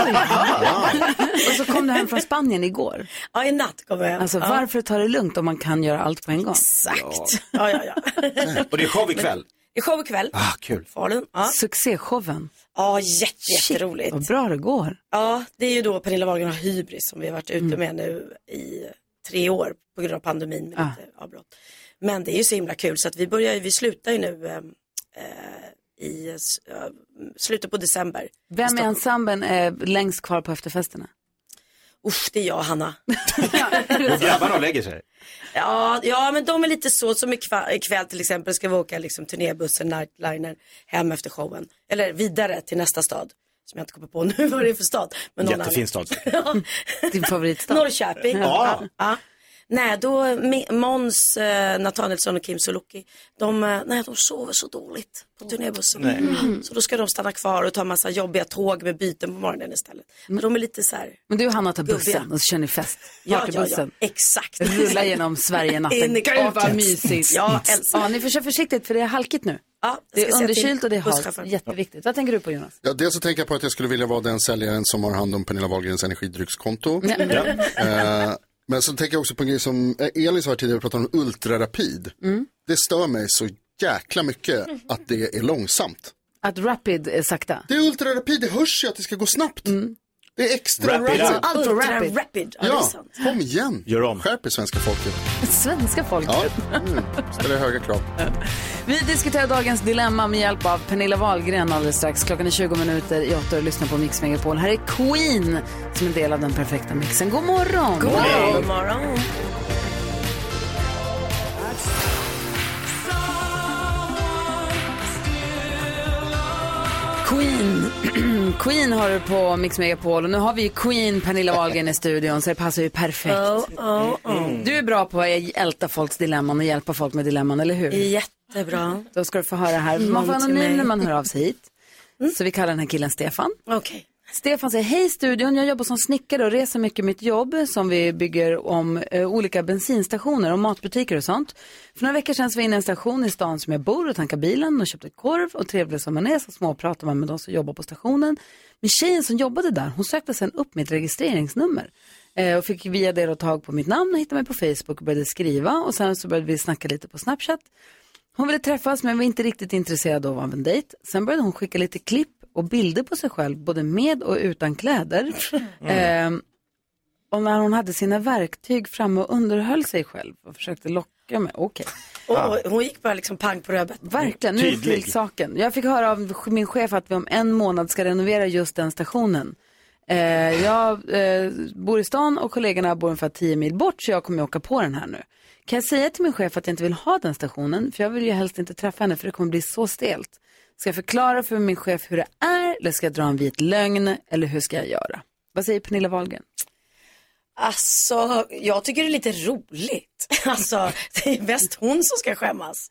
Och så kom du hem från Spanien igår. Ja, i natt kommer jag hem. Alltså varför tar det lugnt om man kan göra allt på en gång? Exakt. Ja. Och det är show ikväll. Det är show ikväll. Kul. Falun. Succéshowen. Ja, jätteroligt. Vad bra det går. Ja, det är ju då Pernilla Wahlgren har hybris som vi har varit ute med nu i 3 år på grund av pandemin med lite avbrott. Men det är ju så himla kul så att vi slutar ju nu i slutet på december. Vem i ensemblen är längst kvar på efterfesterna? Det är jag och Hanna. Och grabbarna lägger sig. Ja, men de är lite så som ikväll till exempel ska vi åka liksom turnébussen, Nightliner hem efter showen. Eller vidare till nästa stad. Som jag inte kommer på nu vad det är för stad. Men jättefin stad. Din favoritstad? Norrköping. Ja. Nej, då Måns, Nathanielsson och Kim Sulocki, de sover så dåligt på turnébussen. Så då ska de stanna kvar och ta massa jobbiga tåg med byten på morgonen istället. Men de är lite så här. Men du och Hanna tar bussen och så kör ni fest. Ja, exakt. Rulla genom Sverige natten. Gud vad mysigt. Ja, ni får köra försiktigt för det är halkigt nu. Ja, det är underkylt och det är halt. Jätteviktigt. Vad tänker du på, Jonas? Ja, dels så tänker jag på att jag skulle vilja vara den säljaren som har hand om Pernilla Wahlgrens energidryckskonto. Men så tänker jag också på en grej som Elin sa tidigare, pratade om ultrarapid. Det stör mig så jäkla mycket att det är långsamt. Att rapid är sakta? Det är ultrarapid, det hörs ju att det ska gå snabbt. Det är extra rapid. Ja, kom igen. Skärp er svenska folket. Svenska folket? Ja, ställer höga krav. Vi diskuterar dagens dilemma med hjälp av Pernilla Wahlgren alldeles strax. Klockan är 20 minuter i 8 och lyssnar på Mix Megapol. Här är Queen som en del av den perfekta mixen. God morgon! God morgon! Queen har du på Mix Megapol och nu har vi ju Queen Pernilla Wahlgren i studion så det passar ju perfekt. Du är bra på att älta folks dilemman och hjälpa folk med dilemman, eller hur? Jättebra. Då ska du få höra här. Man får anonym när man hör av sig hit. Så vi kallar den här killen Stefan. Okej. Stefan säger, hej studion, jag jobbar som snickare och reser mycket mitt jobb som vi bygger om olika bensinstationer och matbutiker och sånt. För några veckor sedan så var jag inne i en station i stan som jag bor och tankade bilen och köpte korv och trevlig som man är så småpratar man med de som jobbar på stationen. Men tjejen som jobbade där, hon sökte sedan upp mitt registreringsnummer och fick via det då tag på mitt namn och hittade mig på Facebook och började skriva och sen så började vi snacka lite på Snapchat. Hon ville träffas men var inte riktigt intresserad av en dejt. Sen började hon skicka lite klipp och bilder på sig själv, både med och utan kläder. Och när hon hade sina verktyg framme och underhöll sig själv och försökte locka mig. Okej. Och hon gick bara liksom pang på rödbet. Verkligen, nu till saken. Jag fick höra av min chef att vi om 1 månad ska renovera just den stationen. Jag bor i stan och kollegorna bor ungefär 10 mil bort, så jag kommer åka på den här nu. Kan jag säga till min chef att jag inte vill ha den stationen? För jag vill ju helst inte träffa henne, för det kommer bli så stelt. Ska jag förklara för min chef hur det är, eller ska jag dra en vit lögn, eller hur ska jag göra? Vad säger Pernilla Wahlgren? Alltså, jag tycker det är lite roligt. Alltså, det är bäst hon som ska skämmas.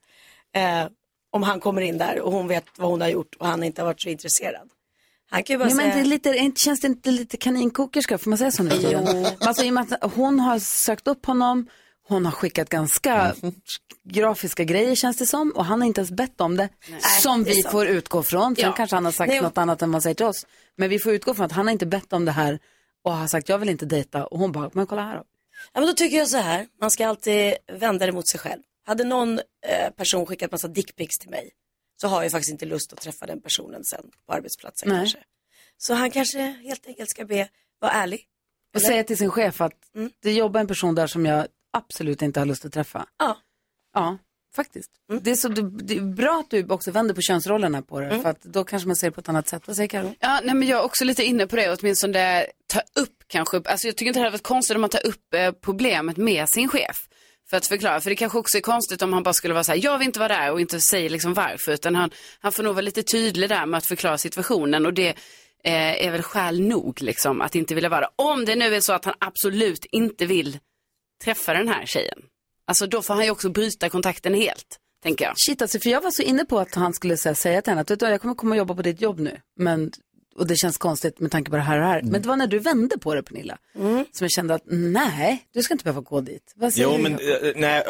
Om han kommer in där och hon vet vad hon har gjort och han inte har varit så intresserad. Han kan ju bara säga... Men det är lite, känns det inte lite kaninkokerska, får man säga så nu? Alltså, i och med att hon har sökt upp honom, hon har skickat ganska grafiska grejer, känns det som, och han har inte ens bett om det. Nej, som vi får utgå från. Sen kanske han har sagt något annat än man säger till oss. Men vi får utgå från att han har inte bett om det här och har sagt jag vill inte dejta, och hon bara, men kolla här då. Ja, men då tycker jag så här, man ska alltid vända det mot sig själv. Hade någon person skickat massa dickpics till mig, så har jag faktiskt inte lust att träffa den personen sen på arbetsplatsen. Kanske. Så han kanske helt enkelt ska vara ärlig. Och säga till sin chef att det jobbar en person där som jag absolut inte har lust att träffa. Ja, faktiskt. Det är bra att du också vänder på könsrollerna på det. För att då kanske man ser det på ett annat sätt. Vad säger Karo? Ja, nej, men jag är också lite inne på det. Åtminstone ta upp kanske. Alltså jag tycker inte det hade varit konstigt om man tar upp problemet med sin chef. För att förklara. För det kanske också är konstigt om han bara skulle vara så här, jag vill inte vara där, och inte säga liksom varför. Utan han får nog vara lite tydlig där med att förklara situationen. Och det är väl skäl nog liksom, att inte vilja vara. Om det nu är så att han absolut inte vill träffa den här tjejen. Alltså då får han ju också bryta kontakten helt, tänker jag. Shit, alltså, för jag var så inne på att han skulle säga till henne att jag kommer komma och jobba på ditt jobb nu. Och det känns konstigt med tanke på det här och det här. Men det var när du vände på det, Pernilla, som jag kände att nej, du ska inte behöva gå dit. Vad säger du? Men nej,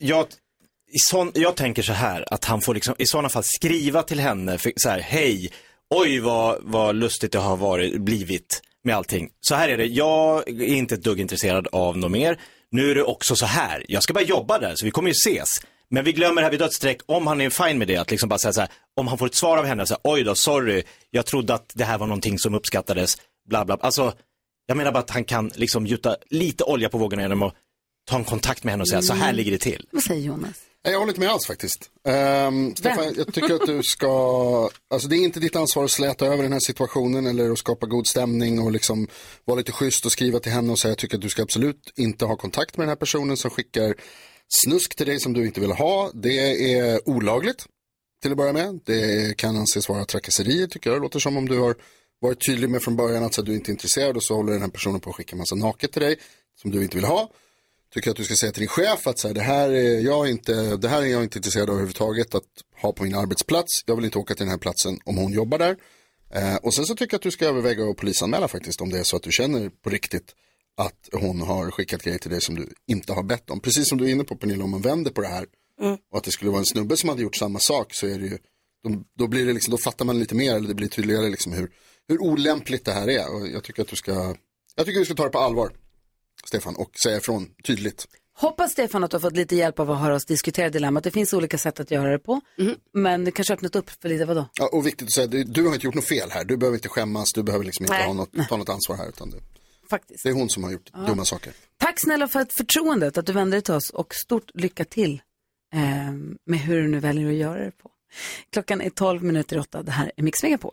jag tänker så här, att han får liksom i sådana fall skriva till henne så här, hej, oj vad lustigt det har blivit med allting. Så här är det, jag är inte ett dugg intresserad av något mer. Nu är det också så här, jag ska bara jobba där, så vi kommer ju ses. Men vi glömmer det här vid dödssträck, om han är fine med det, att liksom bara säga så här, om han får ett svar av henne, så här, oj då, sorry, jag trodde att det här var någonting som uppskattades, bla bla. Alltså, jag menar bara att han kan liksom gjuta lite olja på vågorna genom att ta en kontakt med henne och säga, så här ligger det till. Vad säger Jonas? Jag håller inte med alls faktiskt. Stefan, jag tycker att du ska, alltså det är inte ditt ansvar att släta över den här situationen eller att skapa god stämning och liksom vara lite schysst och skriva till henne och säga, jag tycker att du ska absolut inte ha kontakt med den här personen som skickar snusk till dig som du inte vill ha. Det är olagligt till att börja med. Det kan anses vara trakasserier, tycker jag. Det låter som om du har varit tydlig med från början att du inte är intresserad, och så håller den här personen på att skicka en massa naket till dig som du inte vill ha. Tycker att du ska säga till din chef att så här, det här är jag inte intresserad av överhuvudtaget att ha på min arbetsplats. Jag vill inte åka till den här platsen om hon jobbar där. Och sen så tycker jag att du ska överväga att polisanmäla faktiskt, om det är så att du känner på riktigt att hon har skickat grejer till dig som du inte har bett om. Precis som du är inne på, Pernilla, om man vänder på det här och att det skulle vara en snubbe som hade gjort samma sak, så är det ju, då blir det liksom, då fattar man lite mer, eller det blir tydligare liksom hur olämpligt det här är. Och jag tycker att du ska ta det på allvar, Stefan, och säga ifrån tydligt. Hoppas, Stefan, att du har fått lite hjälp av att höra oss diskutera dilemmat. Det finns olika sätt att göra det på. Men det kanske öppnat upp för lite, vadå? Ja, och viktigt att säga, du har inte gjort något fel här. Du behöver inte skämmas, du behöver liksom inte ta något ansvar här. Utan faktiskt. Det är hon som har gjort dumma saker. Tack snälla för förtroendet att du vände dig till oss, och stort lycka till med hur du nu väljer att göra det på. Klockan är 12:08. Det här är Mix Megapol.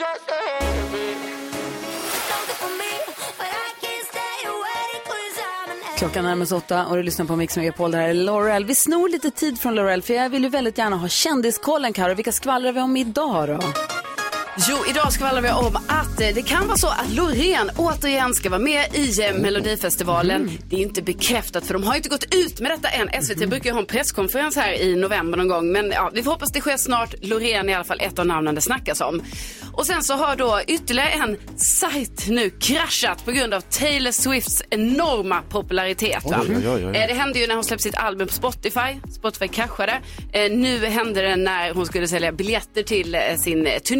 Klockan närmar sig 8 och du lyssnar på Mix Megapol. Det här är Laurel. Vi snor lite tid från Laurel, för jag vill ju väldigt gärna ha kändiskollen, Karo. Vilka skvallrar vi om idag då? Jo, idag skvallrar vi om att det kan vara så att Loreen återigen ska vara med i Melodifestivalen. Det är inte bekräftat, för de har inte gått ut med detta än. SVT brukar ju ha en presskonferens här i november någon gång. Men ja, vi får hoppas det sker snart. Loreen är i alla fall ett av namnen det snackas om. Och sen så har då ytterligare en sajt nu kraschat på grund av Taylor Swifts enorma popularitet. Det hände ju när hon släppte sitt album på Spotify. Spotify kraschade. Nu hände det när hon skulle sälja biljetter till sin turné här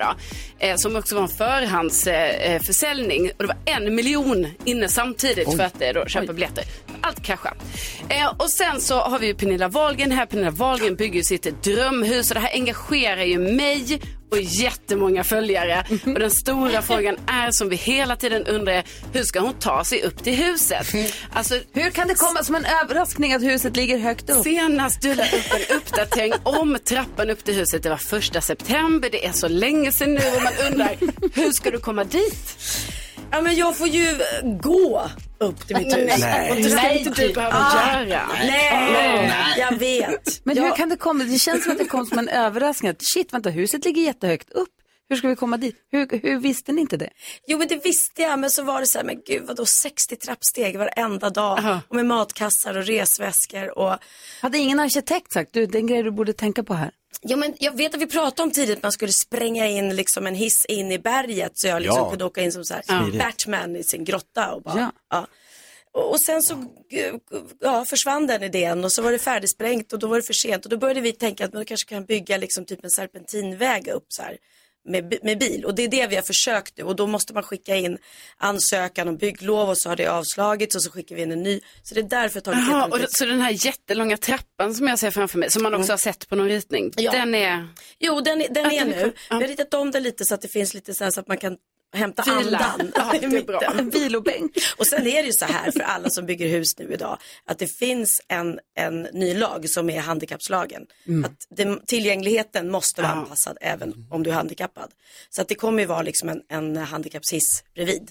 då, som också var en förhandsförsäljning. Och det var 1 miljon inne samtidigt för att då köpa biljetter. Allt kraschat. Och sen så har vi ju Pernilla Wahlgren här. Pernilla Wahlgren bygger ju sitt drömhus och det här engagerar ju mig och jättemånga följare. Och den stora frågan är, som vi hela tiden undrar, hur ska hon ta sig upp till huset? Alltså, hur kan det komma som en överraskning att huset ligger högt upp? Senast du la upp en uppdatering om trappan upp till huset, det var 1 september, det är så länge sedan nu och man undrar, hur ska du komma dit? Ja, men jag får ju gå upp till mitt hus. Nej. Och det ska inte du behöva göra. Nej, jag vet. Men hur kan det komma? Det känns som att det kom som en överraskning. Shit, vänta, huset ligger jättehögt upp. Hur ska vi komma dit? Hur visste ni inte det? Jo, men det visste jag. Men så var det så här, men gud, vadå 60 trappsteg varenda dag. Aha. Och med matkassar och resväskor. Och... Hade ingen arkitekt sagt, du, den grej du borde tänka på här? Ja, men jag vet att vi pratade om tidigt att man skulle spränga in liksom en hiss in i berget. Så jag liksom kunde åka in som så här Batman i sin grotta. Och bara, Och sen så försvann den idén och så var det färdigsprängt och då var det för sent. Och då började vi tänka att man kanske kan bygga liksom typ en serpentinväg upp så här. Med bil. Och det är det vi har försökt nu. Och då måste man skicka in ansökan om bygglov och så har det avslagits och så skickar vi in en ny. Så det är därför jag tagit och så den här jättelånga trappan som jag ser framför mig, som man också har sett på någon ritning. Ja. Den är... Jo, den är nu. Vi har ritat om den lite så att det finns lite så att man kan hämta andan. Ja, det är bra. En vilobänk. Och sen är det ju så här för alla som bygger hus nu idag, att det finns en ny lag som är handikappslagen. Att tillgängligheten måste vara anpassad även om du är handikappad. Så att det kommer ju vara liksom en handikappshiss bredvid.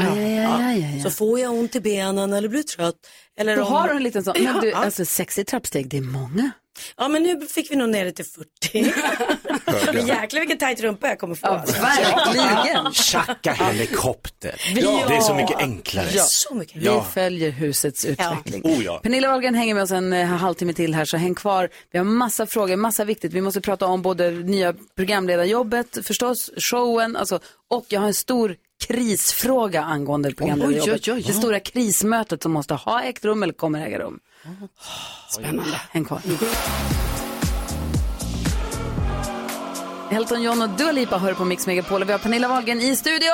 Så får jag ont i benen eller blir trött. Eller då har du en liten sån. Men du, alltså 60 trappsteg, det är många. Ja, men nu fick vi nog ner det till 40. Men jäklar vilken tajt rumpa jag kommer få. Ja, verkligen. Tjacka helikopter. Ja. Det är så mycket enklare. Ja. Så mycket. Vi följer husets utveckling. Ja. Pernilla Wahlgren hänger med oss en halvtimme till här, så häng kvar. Vi har massa frågor, massa viktigt. Vi måste prata om både nya programledarjobbet, förstås, showen, alltså, och jag har en stor krisfråga angående programledarjobbet. Det stora krismötet som måste ha ägt rum eller kommer äga rum. Spännande. Häng kvar. Elton John och Dua Lipa hör på Mix Megapol och vi har Pernilla Wahlgren i studion.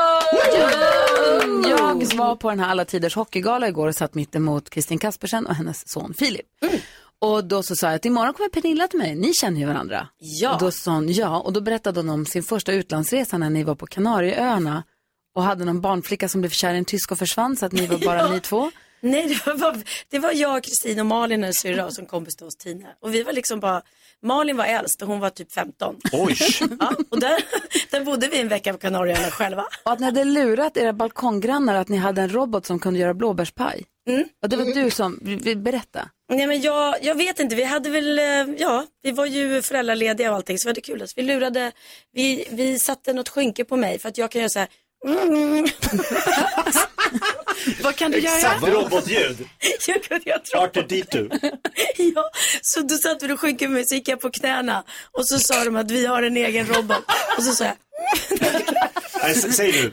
Jag var på den här alla tiders hockeygala igår och satt mitt emot Kristin Kaspersen och hennes son Filip. Och då så sa jag att imorgon kommer Pernilla till mig. Ni känner ju varandra. Ja. Och då sa hon och då berättade hon om sin första utlandsresa när ni var på Kanarieöarna och hade någon barnflicka som blev kär i en tysk och försvann, så att ni var bara ni två. Nej, det var jag, Kristin och Malin, en syrra som kompis till oss Tina. Och vi var liksom bara, Malin var äldst och hon var typ 15. Oj! Ja, och där bodde vi en vecka på Kanarieöarna själva. Och att ni hade lurat era balkonggrannar att ni hade en robot som kunde göra blåbärspaj. Och det var du som vill berätta. Nej, men jag vet inte, vi hade väl, vi var ju föräldralediga och allting, så var det kul. Alltså, vi lurade, vi satte något skynke på mig för att jag kan göra så här. Vad kan du göra? Exakt, robotljud. Jag tror. R2D2. Ja, så då satt vi och skynke med mig, så gick jag på knäna och så sa de att vi har en egen robot. Och så sa jag. Nej, säg nu.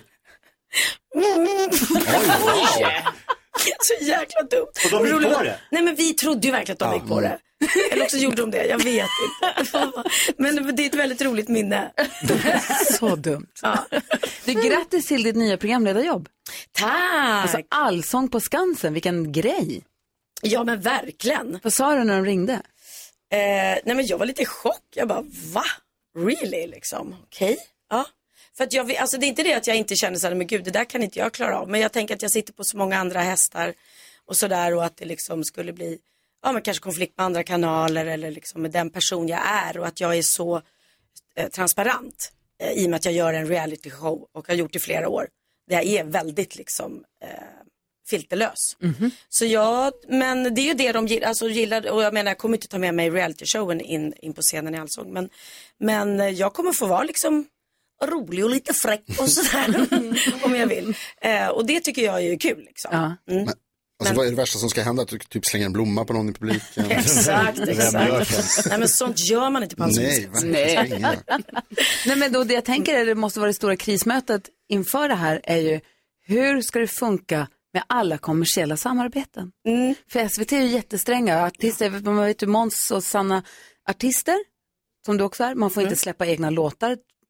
Så jäkla dumt. Och de gick på det? Nej, men vi trodde ju verkligen att de gick på det. Eller också gjorde de det, jag vet inte. Men det är ett väldigt roligt minne. Så dumt. Ja. Du, grattis till ditt nya programledarjobb. Tack! Alltså Allsång på Skansen, vilken grej. Ja, men verkligen. Vad sa du när de ringde? Nej, men jag var lite i chock. Jag bara, va? Really liksom? Okej. Ja. För att alltså det är inte det att jag inte känner så här, men gud, det där kan inte jag klara av. Men jag tänker att jag sitter på så många andra hästar och sådär, och att det liksom skulle bli, men kanske konflikt med andra kanaler eller liksom med den person jag är, och att jag är så transparent i och med att jag gör en reality show och har gjort det i flera år. Där jag är väldigt liksom filterlös. Så men det är ju det de gillar, och jag menar, jag kommer inte ta med mig reality-showen in på scenen i Allsång, men jag kommer få vara liksom rolig och lite fräck och sådär om jag vill. Och det tycker jag är kul liksom. Ja. Alltså, vad är det värsta som ska hända? Att du typ slänger en blomma på någon i publiken? Exakt. Nej, men sånt gör man inte på Allsång. Nej, men då det jag tänker är, det måste vara det stora krismötet inför det här, är ju hur ska det funka med alla kommersiella samarbeten? För SVT är ju jättestränga. Artister, man vet ju, Måns och Sanna, artister som du också är, man får inte släppa egna låtar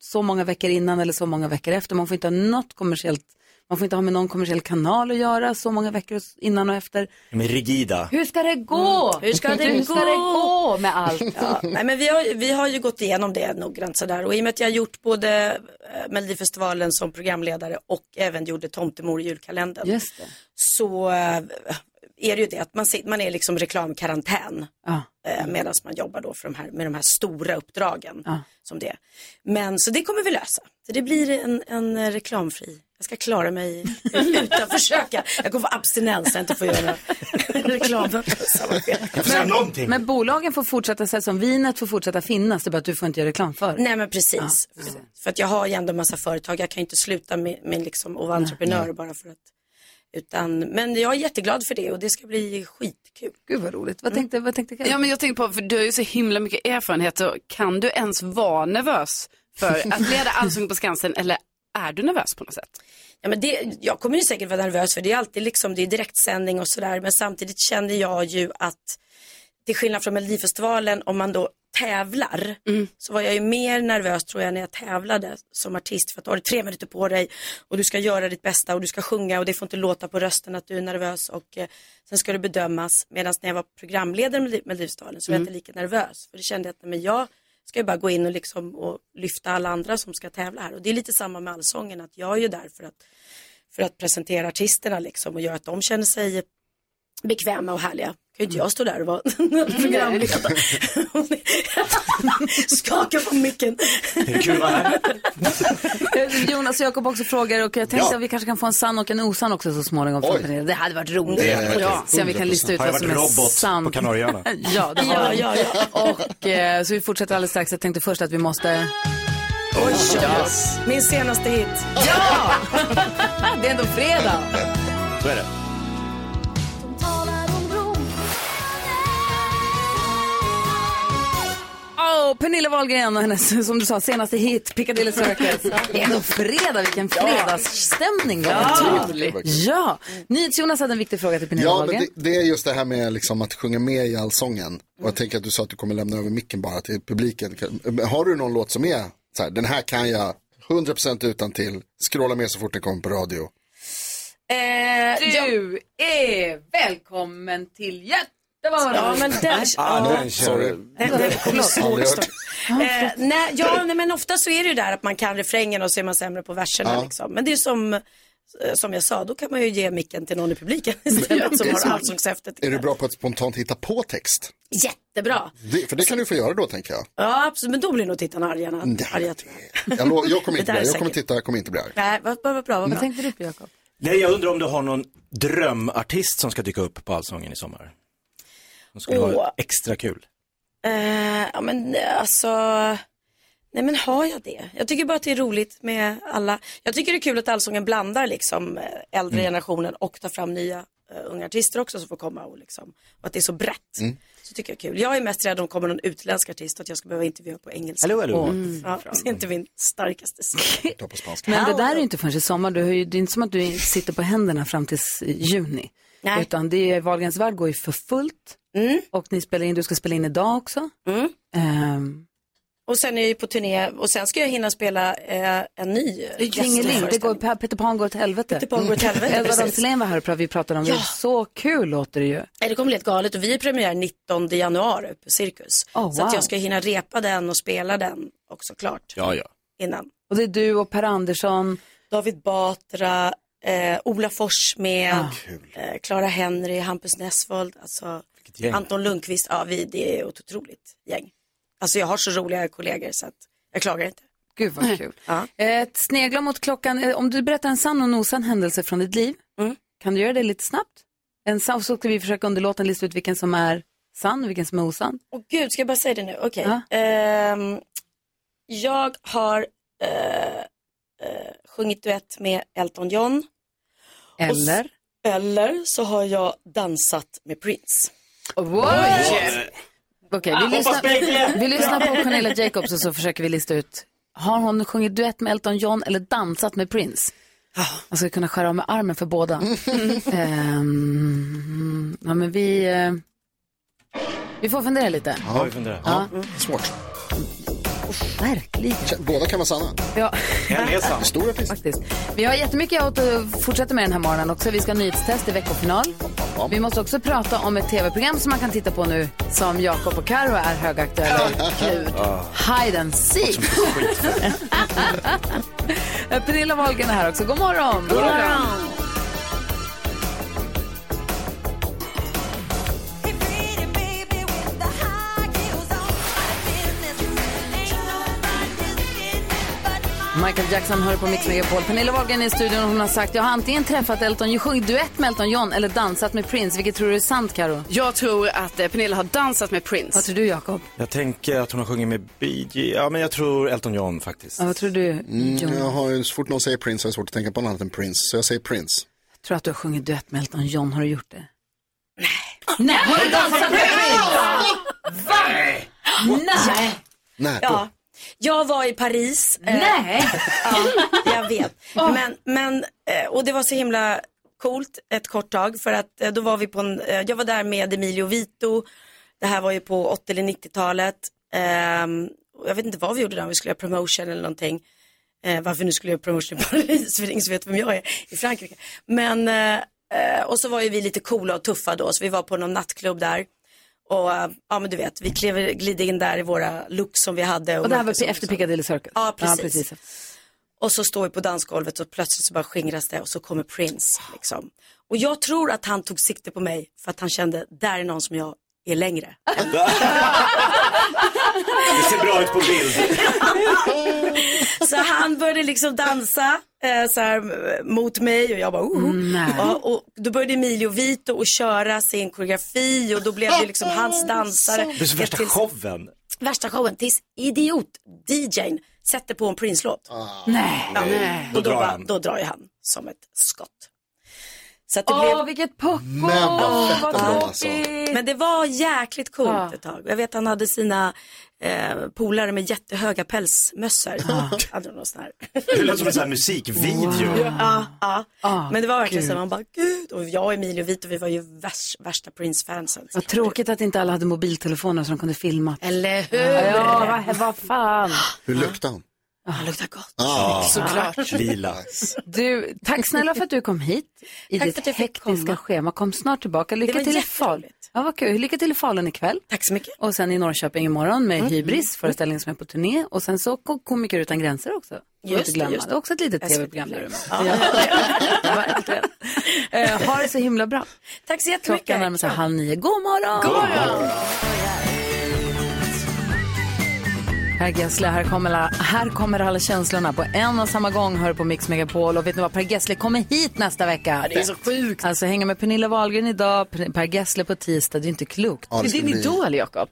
så många veckor innan eller så många veckor efter. Man får inte ha något kommersiellt, man får inte ha med någon kommersiell kanal att göra så många veckor innan och efter. De är rigida. Hur ska det gå? Hur ska det gå med allt? Ja, nej, men vi har ju gått igenom det noggrant sådär. Och i och med att jag har gjort både Melodifestivalen som programledare och även gjorde Tomtemor i julkalendern. Just det. Så är det ju det att man är liksom reklamkarantän medan man jobbar då med de här stora uppdragen som det. Men så det kommer vi lösa. Så det blir en reklamfri. Jag ska klara mig utan försöka. Jag kommer få abstinens så jag inte får göra reklam. Men bolagen får fortsätta sig som vinet får fortsätta finnas. Det är bara att du får inte göra reklam för. Nej men precis. För att jag har ju ändå en massa företag. Jag kan ju inte sluta med liksom att vara entreprenör bara för att. Men jag är jätteglad för det och det ska bli skitkul. Gud vad roligt. Vad tänkte Ja, men jag tänkte på, för du har ju så himla mycket erfarenhet. Så kan du ens vara nervös för att leda Allsång på Skansen eller är du nervös på något sätt? Ja, men jag kommer ju säkert vara nervös för det är alltid liksom, det är direktsändning och sådär. Men samtidigt känner jag ju att till skillnad från Melodifestivalen om man då tävlar så var jag ju mer nervös tror jag när jag tävlade som artist för att du har 3 minuter på dig och du ska göra ditt bästa och du ska sjunga och det får inte låta på rösten att du är nervös och sen ska det bedömas medan när jag var programledare med Melodifestivalen så var jag inte lika nervös för det kände jag att men jag ska ju bara gå in och liksom och lyfta alla andra som ska tävla här och det är lite samma med Allsången att jag är ju där för att presentera artisterna liksom och göra att de känner sig bekväma och härliga. Kan ju inte jag stå där och vara programledare. Skaka på micken. Jonas och Jakob också frågar och jag tänkte att vi kanske kan få en sann och en osann också så småningom. Det hade varit roligt. Se om vi kan lista ut vad som är sant. På Kanarieöarna. Ja. Och så vi fortsätter alldeles strax. Jag tänkte först att vi måste... Min senaste hit. Ja! Det är ändå fredag. Så är det. Pernilla Wahlgren och hennes, som du sa, senaste hit, Piccadilly Circus. Det är ändå fredag, vilken fredagsstämning. Ja. Jonas hade en viktig fråga till Pernilla Wahlgren. Men det är just det här med liksom att sjunga med i Allsången. Och jag tänker att du sa att du kommer lämna över micken bara till publiken. Har du någon låt som är så här, den här kan jag 100% utan till scrolla med så fort den kommer på radio? Du är välkommen till Göteborg. Ja, men nej, men ofta så är det ju där att man kan refrängen och så är man sämre på verserna liksom. Men det är som jag sa, då kan man ju ge micken till någon i publiken istället som har allsångshäftet. Är du bra på att spontant hitta på text? Jättebra. För det kan du få göra då, tänker jag. Ja, absolut, men då blir nog tittarna arga. Jag kommer inte bli arg. Jag kommer inte bli arg. Nej, vad bra. Vad tänkte du på, Jakob? Nej, jag undrar om du har någon drömartist som ska dyka upp på Allsången i sommar. De skulle vara extra kul. Ja, men alltså... Nej, men har jag det? Jag tycker bara att det är roligt med alla. Jag tycker det är kul att Allsången blandar liksom äldre generationen och tar fram nya unga artister också som får komma och liksom. Och att det är så brett. Så tycker jag är kul. Jag är mest rädd om kommer någon utländsk artist att jag ska behöva intervjua på engelska. Hallå. Ja, det är inte min starkaste sida. Men det där är ju inte förrän i sommar. Det är inte som att du sitter på händerna fram till juni. Nej. Utan det är Wahlgrens värld går ju för fullt. Och du ska spela in idag också. Och sen är jag på turné och sen ska jag hinna spela en ny. Peter Pan går till helvete. Edvard af Sillén var här och vi pratade om det. Så kul låter det ju. Det kommer bli helt galet och vi är premiär 19 januari på Cirkus. Så att jag ska hinna repa den och spela den också klart. Ja. Innan. Och det är du och Per Andersson. David Batra, Ola Forssmed, Clara Henry, Hampus Nessvold, alltså Anton Lundqvist. Ja, det är ett otroligt gäng. Alltså jag har så roliga kollegor så att jag klagar inte. Gud vad kul. Snegla mot klockan. Om du berättar en sann och en osann händelse från ditt liv. Kan du göra det lite snabbt? Så ska vi försöka under låten lista ut vilken som är sann och vilken som är osann. Åh gud, ska jag bara säga det nu? Okej. Jag har sjungit duett med Elton John. Eller så har jag dansat med Prince. Okej, vi lyssnar på Cornelia Jacobs och så försöker vi lista ut. Har hon sjungit duett med Elton John eller dansat med Prince? Man ska kunna skära av med armen för båda. Men vi får fundera lite. Ja, vi funderar. Svårt. Verkligen. Båda kan vara sanna. Ja. En är sann. Stor artist. Faktiskt. Vi har jättemycket att fortsätta med den här morgonen också. Vi ska ha nyhetstest i veckofinal. Vi måste också prata om ett tv-program som man kan titta på nu som Jakob och Karo är högaktuella. Hide and seek. Pernilla Wahlgren är här också. God morgon. God morgon. Michael Jackson hör på Mix Megapol. Pernilla Wahlgren är i studion och hon har sagt jag har antingen träffat Elton, sjungit duett med Elton John eller dansat med Prince. Vilket tror du är sant, Karo? Jag tror att Pernilla har dansat med Prince. Vad tror du, Jakob? Jag tänker att hon har sjungit med B.G. Ja, men jag tror Elton John faktiskt. Ja, vad tror du, John? Jag har ju, så fort någon säger Prince har jag svårt att tänka på något annat än Prince. Så jag säger Prince. Jag tror att du har sjungit duett med Elton John. Har du gjort det? Nej, har du dansat med Prince? Va? Nej. Nej. Ja. Jag var i Paris. Nej. Ja, jag vet. Men och det var så himla coolt ett kort tag för att då var vi på jag var där med Emilio Vito. Det här var ju på 80- eller 90-talet. Jag vet inte vad vi gjorde där, vi skulle göra promotion eller någonting. Varför nu skulle jag göra promotion i Paris, för ingen som vet vem jag är i Frankrike. Men och så var ju vi lite coola och tuffa då, så vi var på någon nattklubb där. Och ja, men du vet, vi glidde in där i våra looks som vi hade. Och det här var efter Piccadilly Circus? Ja, precis. Och så står vi på dansgolvet och plötsligt så bara skingras det och så kommer Prince liksom. Och jag tror att han tog sikte på mig för att han kände, där är någon som jag är längre. Det ser bra ut på bild. Så han började liksom dansa så här, mot mig och jag bara och då började Emilio Vito och köra sin koreografi och då blev det liksom hans dansare. Det är så värsta showen. Tills idiot-DJn sätter på en Prince-låt. Nej. Då drar jag han som ett skott. Så att det blev... vilket pucko! Men det var jäkligt coolt ett tag. Jag vet han hade sina polare med jättehöga pälsmössor. Det låter som en sån här musikvideo. Ja. Men det var verkligen så man bara, gud. Och jag och Emilio Vito, vi var ju värsta Prince-fansen. Vad tråkigt att inte alla hade mobiltelefoner som kunde filma. Eller hur? Ja, vad fan. Hur luktade han? Han luktar gott. Såklart. Lila. Du, tack snälla för att du kom hit i ditt hektiska schema. Kom snart tillbaka. Lycka till i Falun. Ja, vad kul. Lycka till i Falun ikväll. Tack så mycket. Och sen i Norrköping imorgon med Hybris, föreställningen som är på turné. Och sen så Komiker utan gränser också. Just det. Det är också ett litet tv-program där. Ha det så himla bra. Tack så jättemycket. Klockan närmar sig 8:30. God morgon! God morgon! Per Gessle, här kommer alla känslorna på en och samma gång. Hör på Mix Megapol. Och vet ni vad, Per Gessle kommer hit nästa vecka. Det är så sjukt. Alltså hänga med Pernilla Wahlgren idag, Per Gessle på tisdag. Det är inte klokt. Det är din idol, Jakob.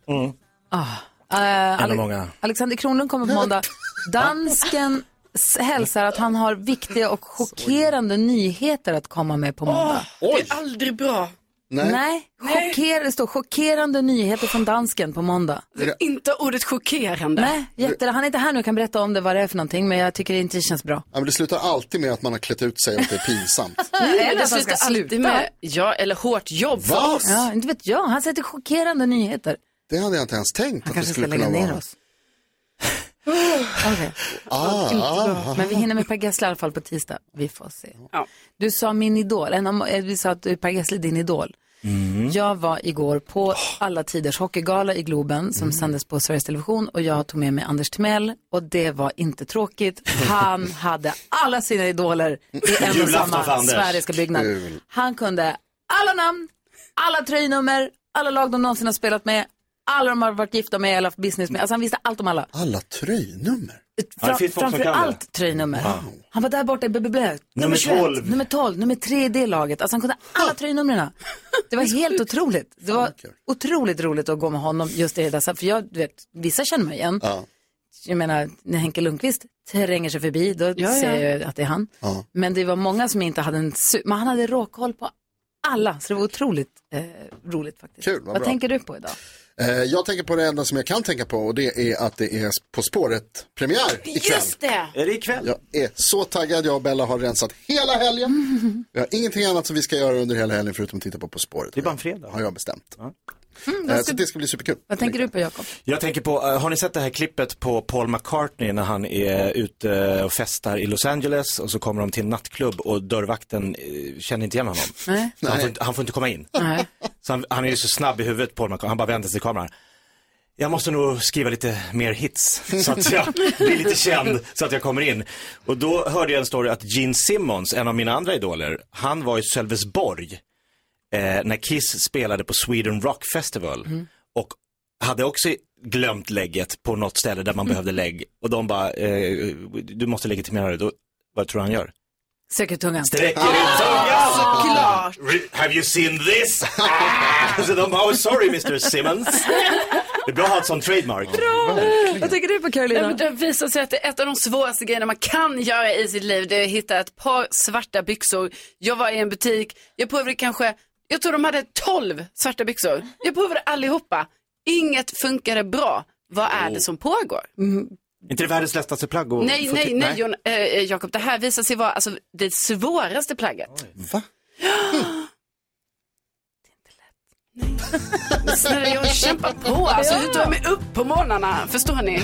Alexander Kronlund kommer på måndag. Dansken hälsar att han har viktiga och chockerande nyheter att komma med på måndag. Det är aldrig bra. Nej. Det står chockerande nyheter från dansken på måndag. Inte ordet chockerande. Nej, han är inte här nu och kan berätta om det, vad det är för någonting. Men jag tycker det inte känns bra. Ja, men det slutar alltid med att man har klätt ut sig och att det är pinsamt. Det slutar alltid med eller hårt jobb för oss. Ja, inte vet jag. Han sätter chockerande nyheter. Det hade jag inte ens tänkt. Han kanske ska lägga ner oss. Okay. Men vi hinner med Per Gessle i alla fall på tisdag. Vi får se. Du sa min idol. Vi sa att Per Gessle är din idol. Jag var igår på alla tiders hockeygala i Globen som sändes på Sveriges Television och jag tog med mig Anders Timell och det var inte tråkigt. Han hade alla sina idoler i en och samma Sveriges byggnad. Han kunde alla namn, alla tröjnummer, alla lag de någonsin har spelat med, alla de har varit gifta med eller haft business med. Alltså han visste allt om alla. Alla tröjnummer? Framför allt tröjnummer. Wow. Han var där borta i BBB. Nummer 12. Nummer 12, nummer 3 i det laget. Alltså han kunde alla tröjnumren. Det var helt otroligt. Det var otroligt roligt att gå med honom just i det där. För jag vet, vissa känner mig igen. Jag menar, när Henke Lundqvist tränger sig förbi, då ser jag att det är han. Men det var många som inte hade men han hade råkoll på alla. Så det var otroligt roligt faktiskt. Kul, vad tänker du på idag? Jag tänker på det enda som jag kan tänka på och det är att det är På spåret-premiär ikväll. Just det! Är det ikväll? Jag är så taggad, jag och Bella har rensat hela helgen. Vi har ingenting annat som vi ska göra under hela helgen förutom att titta på spåret. Det är bara en fredag. Har jag bestämt. Så det ska bli superkul. Vad tänker du på, Jakob? Jag tänker på, har ni sett det här klippet på Paul McCartney när han är ute och festar i Los Angeles och så kommer de till en nattklubb och dörrvakten känner inte igen honom. Nej. Han får inte komma in. Nej. Så han är ju så snabb i huvudet, Paul McCartney. Han bara vänder sig till kameran. Jag måste nog skriva lite mer hits så att jag blir lite känd så att jag kommer in. Och då hörde jag en story att Gene Simmons, en av mina andra idoler, han var i Sölvesborg när Kiss spelade på Sweden Rock Festival och hade också glömt lägget på något ställe där man behövde lägg. Och de bara, du måste legitimera det. Då, vad tror han gör? Sträcker tungan. Sträcker ut tungan! Såklart! Have you seen this? Så de bara, sorry Mr. Simmons. Det är bra att ha ett sånt trademark. Bra! Vad tänker du på, Carolina? Det visar sig att det är ett av de svåraste grejerna man kan göra i sitt liv. Det är att hitta ett par svarta byxor. Jag var i en butik, jag provade jag tror de hade 12 svarta byxor. Jag provade allihopa. Inget funkade bra. Vad är det som pågår? Inte det världens lättaste plagg? Nej, Jakob, det här visar sig vara alltså, det svåraste plagget. Va? Snälla, jag kämpar på. Alltså, hur tar jag mig upp på morgnarna? Förstår ni?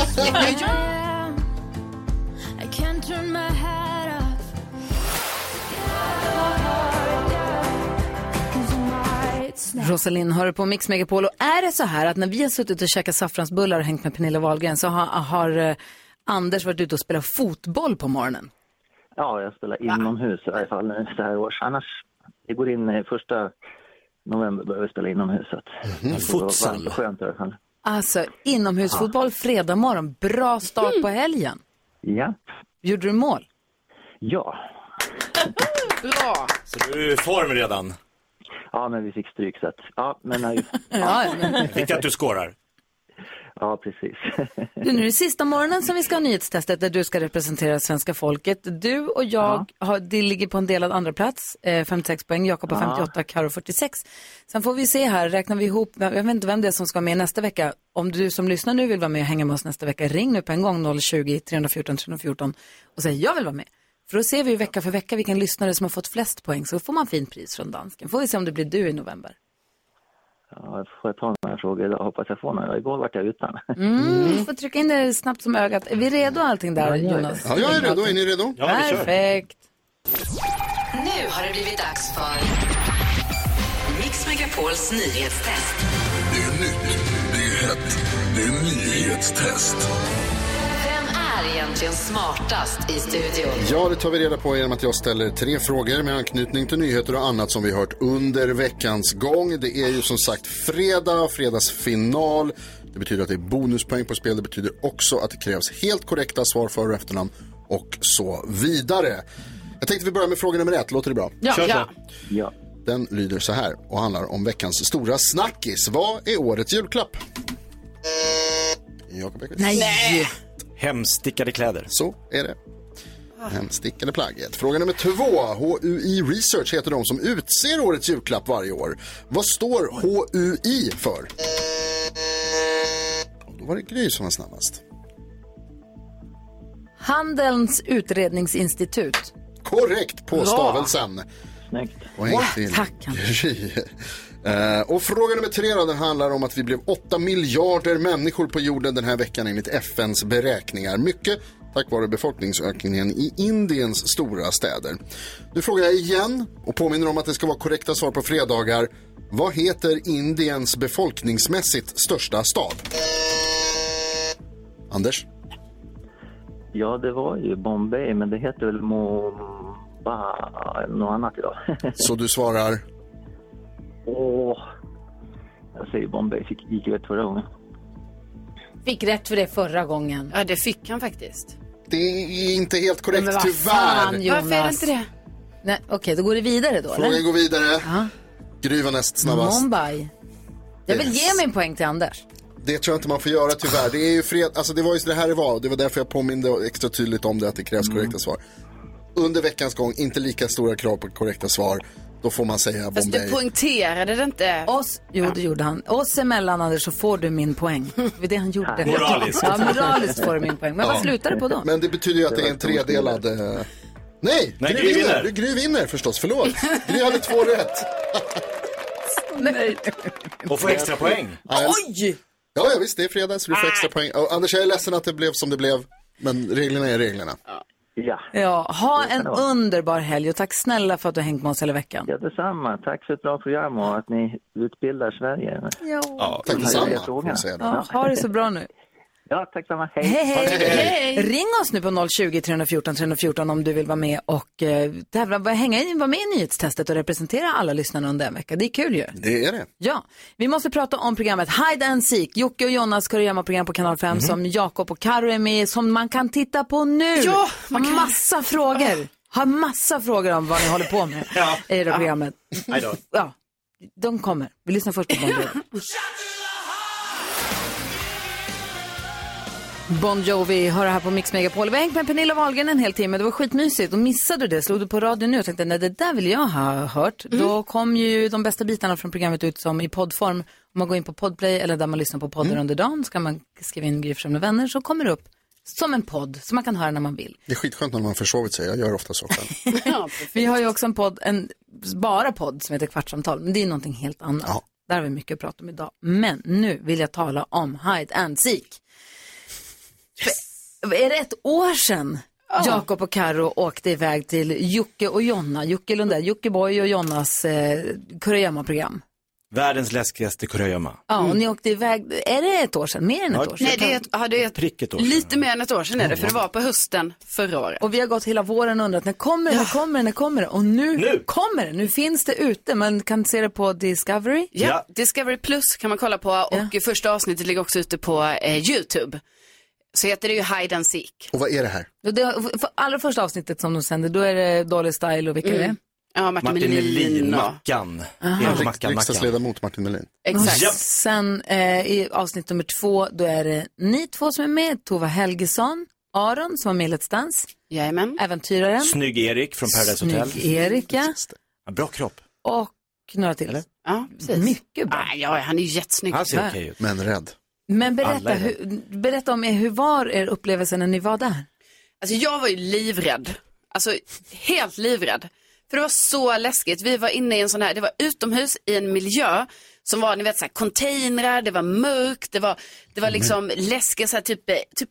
Rosalind hör på Mix Megapol. Och är det så här att när vi har suttit och käkat saffransbullar och hängt med Pernilla Wahlgren så har Anders varit ute och spelat fotboll på morgonen? Ja, jag spelar inomhus i alla fall nu så här års. Annars, det går in 1 november börjar vi spela inomhus. Futsal. Skönt i alla fall. Alltså, inomhusfotboll fredag morgon. Bra start på helgen. Ja. Gjorde du mål? Ja. Bra. Så du är i form redan? Ja, men vi fick stryk så att, ja, men Viktigt att du skårar. Ja, precis. Nu är det sista morgonen som vi ska ha nyhetstestet där du ska representera svenska folket. Du och jag det ligger på en delad andra plats, 56 poäng, Jakob på 58, Karo 46. Sen får vi se här, räknar vi ihop, jag vet inte vem det är som ska vara med nästa vecka. Om du som lyssnar nu vill vara med och hänga med oss nästa vecka, ring nu på en gång 020-314-314 och säg jag vill vara med. För då ser vi vecka för vecka vilken lyssnare som har fått flest poäng, så får man fin pris från dansken. Får vi se om det blir du i november. Ja, får jag ta några frågor idag? Hoppas jag får några. Igår vart jag utan. Du får trycka in det snabbt som ögat. Är vi redo allting där, Jonas? Ja, jag är redo. Är ni redo? Ja, perfekt. Nu har det blivit dags för Mix Megapols nyhetstest. Det är nytt, det är hett, det är nyhetstest. Vem är egentligen smartast i studion? Ja, det tar vi reda på genom att jag ställer 3 frågor med anknytning till nyheter och annat som vi hört under veckans gång. Det är ju som sagt fredagsfinal. Det betyder att det är bonuspoäng på spel. Det betyder också att det krävs helt korrekta svar för och efternamn och så vidare. Jag tänkte vi börjar med fråga nummer 1. Låter det bra? Ja. Den lyder så här och handlar om veckans stora snackis. Vad är årets julklapp? Jakob Ekvist. Nej. Hemstickade kläder. Så är det. Hemstickade plagget. Fråga nummer 2. HUI Research heter de som utser årets julklapp varje år. Vad står HUI för? Och då var det Gry som var snabbast. Handelns utredningsinstitut. Korrekt på stavelsen. Snyggt. Tack. Och fråga nummer 3 då, den handlar om att vi blev 8 miljarder människor på jorden den här veckan enligt FNs beräkningar. Mycket tack vare befolkningsökningen i Indiens stora städer. Nu frågar jag igen och påminner om att det ska vara korrekta svar på fredagar. Vad heter Indiens befolkningsmässigt största stad? Anders? Ja, det var ju Bombay, men det heter väl något annat idag. Så du svarar? Jag säger Bombay, gick rätt förra gången. Fick rätt för det förra gången. Ja, det fick han faktiskt. Det är inte helt korrekt, men tyvärr. Varför är det inte det? Nej, okej, då går det vidare då. Frågan går vidare. Gry var näst snabbast. Mumbai. Jag vill ge min poäng till Anders. Det tror jag inte man får göra tyvärr. Det är ju alltså det var ju så det här det var. Det var därför jag påminde extra tydligt om det, att det krävs korrekta svar. Under veckans gång, inte lika stora krav på korrekta svar. Då får man säga Bombay. Fast du poängterade det inte. Det gjorde han. Oss emellan, Anders, så får du min poäng. Det var det han gjorde. Moraliskt. Ja, moraliskt får du min poäng. Men vad slutar det på då? Men det betyder ju att det är en tredelad... Nej, Gry vinner förstås. Förlåt. Gry hade 2 rätt. Nej. Och få extra poäng. Oj! Ja, visst, det är fredag så du får extra poäng. Och Anders, jag är ledsen att det blev som det blev. Men reglerna är reglerna. Ja, ha en underbar helg och tack snälla för att du har hängt med oss hela veckan. Ja, detsamma. Tack för ett bra program och att ni utbildar Sverige. Ja, tack detsamma. Ja, ha det så bra nu. Ja, tack samma. Hej. Hej. Ring oss nu på 020 314 314 om du vill vara med och tävla, vara med i nyhetstestet och representera alla lyssnarna under en vecka. Det är kul ju. Det är det. Ja, vi måste prata om programmet Hide and Seek. Jocke och Jonas Kurragömma-program på Kanal 5 som Jakob och Karo är med som man kan titta på nu. Ja, man kan. Massa frågor. Har massa frågor om vad ni håller på med i det programmet. Ja, de kommer. Vi lyssnar först på Bon Jovi. Bon Jovi hör här på Mix Megapol. Vi har hängt med Pernilla Wahlgren en hel timme. Det var skitmysigt. Och missade du det, slog du på radio nu och tänkte, nej, det där vill jag ha hört. Då kom ju de bästa bitarna från programmet ut som i poddform. Om man går in på Podplay eller där man lyssnar på podden under dagen, så kan man skriva in Gry Forssell med vänner, så kommer det upp som en podd som man kan höra när man vill. Det är skitskönt när man försovit sig. Jag gör ofta så själv. Vi har ju också en podd, bara podd som heter Kvartsamtal. Men det är någonting helt annat. Ja. Där har vi mycket att prata om idag. Men nu vill jag tala om Hide and Seek. Är det ett år sedan Jakob och Karo åkte iväg till Jocke och Jonna, Jocke Lundell, Jockeboy och Jonas Kurragömma-program? Världens läskigaste kurragömma. Ja, och ni åkte iväg, är det ett år sedan? Mer än ett år sedan? Nej, det är ett år sedan. Lite mer än ett år sedan är det, för det var på hösten förra året. Och vi har gått hela våren och undrat, när kommer det? Och nu kommer det, nu finns det ute. Man kan se det på Discovery. Ja, Discovery Plus kan man kolla på och första avsnittet ligger också ute på YouTube. Så heter det ju Hide and Seek. Och vad är det här? För allra första avsnittet som de sänder, då är det Dolly Style och vilka är det? Ja, Martin Melin. Mackan. Riksdagsledamot Martin Melin. Exakt. Ja. Sen i avsnitt nummer 2, då är det ni två som är med. Tova Helgesson, Aron som var med i Let's Dance. Jajamän. Äventyraren. Snygg Erik från Paradise Hotel. Snygg Erik, ja. Bra kropp. Och några till. Eller? Ja, precis. Mycket bra. Ja, han är ju jättesnygg. Han ser okej ut. Men rädd. Men berätta om hur var er upplevelse när ni var där? Alltså jag var ju livrädd. Alltså helt livrädd. För det var så läskigt. Vi var inne i en sån här, det var utomhus i en miljö som var, ni vet, så här containrar, det var mörkt, det var liksom läskiga så här, typ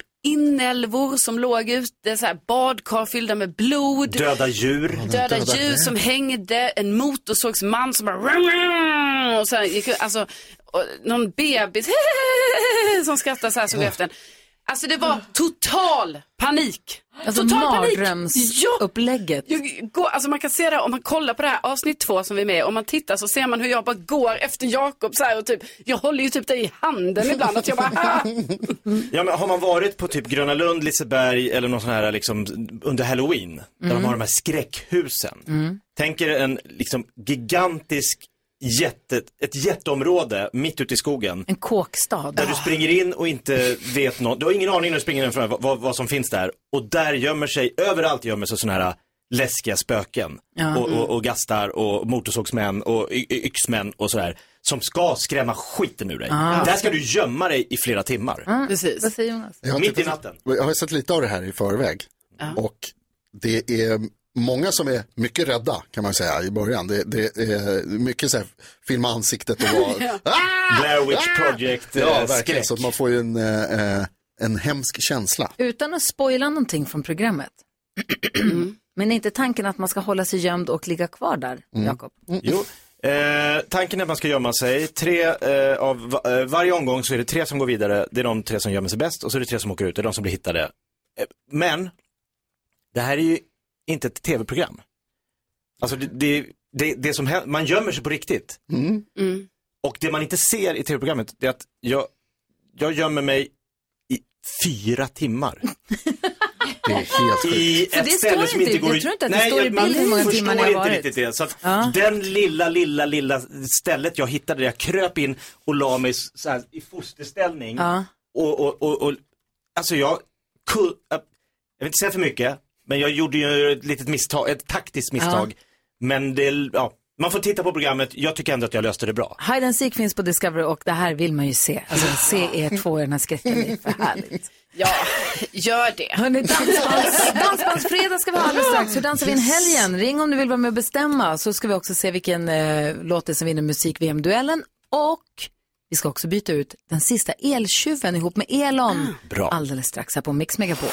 inälvor som låg ute, så här badkar fyllda med blod. Döda djur som hängde, en motorsågsman som bara och sen gick alltså någon bebis som skrattade så här som efter. Alltså det var total panik. Alltså mardrömsupplägget. Alltså man kan se det om man kollar på det här avsnitt 2 som vi är med. Om man tittar så ser man hur jag bara går efter Jakob så här och typ, jag håller ju typ det i handen ibland att jag bara Ja, men har man varit på typ Gröna Lund, Liseberg eller någon sån här liksom under Halloween där de har de här skräckhusen. Tänk er en liksom gigantisk ett jätteområde mitt ute i skogen. En kåkstad. Där du springer in och inte vet något. Du har ingen aning när du springer in från vad som finns där. Och där överallt gömmer sig såna här läskiga spöken. Ja. Och gastar och motorsågsmän och yxmän och sådär. Som ska skrämma skiten ur dig. Där ska du gömma dig i flera timmar. Precis. Vad säger Jonas? Mitt i natten. Jag har sett lite av det här i förväg. Och det är många som är mycket rädda kan man säga i början. Det är mycket så här, filma ansiktet och vara Blair Witch Project. Ja, verkligen. Så att man får ju en hemsk känsla. Utan att spoila någonting från programmet. Men är inte tanken att man ska hålla sig gömd och ligga kvar där, Jakob? Jo. Tanken är att man ska gömma sig. Varje omgång så är det 3 som går vidare. Det är de 3 som gömmer sig bäst. Och så är det 3 som åker ut. Det är de som blir hittade. Men det här är ju inte ett tv-program. Alltså det som händer, man gömmer sig på riktigt. Och det man inte ser i tv-programmet är att jag gömmer mig i 4 timmar. Det är helt sjukt. I ett ställe som inte går... Jag tror inte att det står i bild hur många timmar ni har varit. Riktigt det. Så att den lilla stället jag hittade där jag kröp in och la mig så här i fosterställning. Och alltså jag vill inte säga för mycket. Men jag gjorde ju ett litet misstag, ett taktiskt misstag. Men Man får titta på programmet. Jag tycker ändå att jag löste det bra. Hide and Seek finns på Discovery och det här vill man ju se. Alltså se er två i den här skräcken, det är för härligt. Ja, gör det. Hörrni, dansbandsfredag ska vi ha alldeles strax. Hur dansar vi in helgen? Ring om du vill vara med och bestämma. Så ska vi också se vilken låt det som vinner musik-VM-duellen. Och vi ska också byta ut den sista eltjuven ihop med Elon. Bra. Alldeles strax här på Mix Megapol.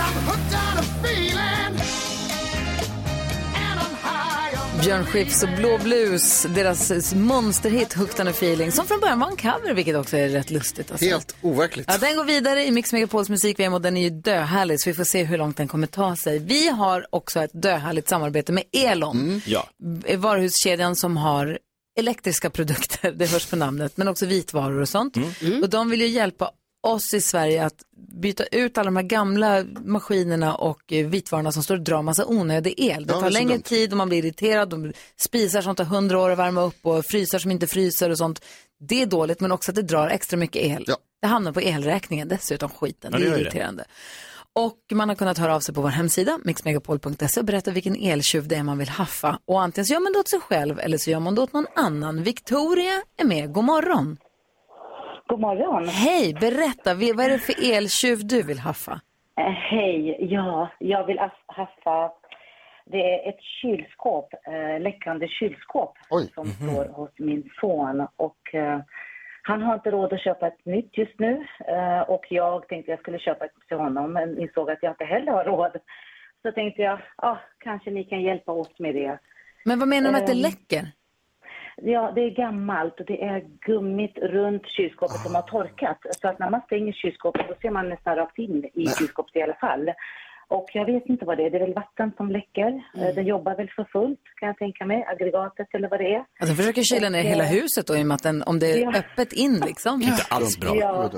Björn Skifs och Blå Blues, deras monsterhit Hooked on a Feeling, som från början var en cover, vilket också är rätt lustigt. Alltså. Helt overkligt. Ja, den går vidare i Mix Megapols musik-VM och den är ju döhärlig, så vi får se hur långt den kommer ta sig. Vi har också ett döhärligt samarbete med Elon, varuhuskedjan som har elektriska produkter, det hörs på namnet, men också vitvaror och sånt. Och de vill ju hjälpa oss i Sverige att byta ut alla de här gamla maskinerna och vitvarorna som står och drar massa onödig el. Det tar längre tid och man blir irriterad. De spisar som tar 100 år att värma upp och frysar som inte fryser och sånt. Det är dåligt, men också att det drar extra mycket el. Ja. Det hamnar på elräkningen dessutom, skiten. Det är irriterande. Och man har kunnat höra av sig på vår hemsida mixmegapol.se och berätta vilken eltjuv det är man vill haffa. Och antingen så gör man det åt sig själv eller så gör man det åt någon annan. Victoria är med. God morgon. God morgon. Hej, berätta. Vad är det för eltjuv du vill haffa? Hej, jag vill haffa. Det är ett kylskåp, läckande kylskåp som står hos min son. Och han har inte råd att köpa ett nytt just nu. Och jag tänkte jag skulle köpa ett till honom, men insåg att jag inte heller har råd. Så tänkte jag, kanske ni kan hjälpa oss med det. Men vad menar du med att det läcker? Ja, det är gammalt och det är gummit runt kylskåpet som har torkat. Så att när man stänger kylskåpet så ser man nästan rakt in i kylskåpet i alla fall. Och jag vet inte vad det är. Det är väl vatten som läcker. Den jobbar väl för fullt, kan jag tänka mig. Aggregatet eller vad det är. Alltså försöker kyla ner hela huset då, i och med att om det är öppet in liksom. Inte alls bra.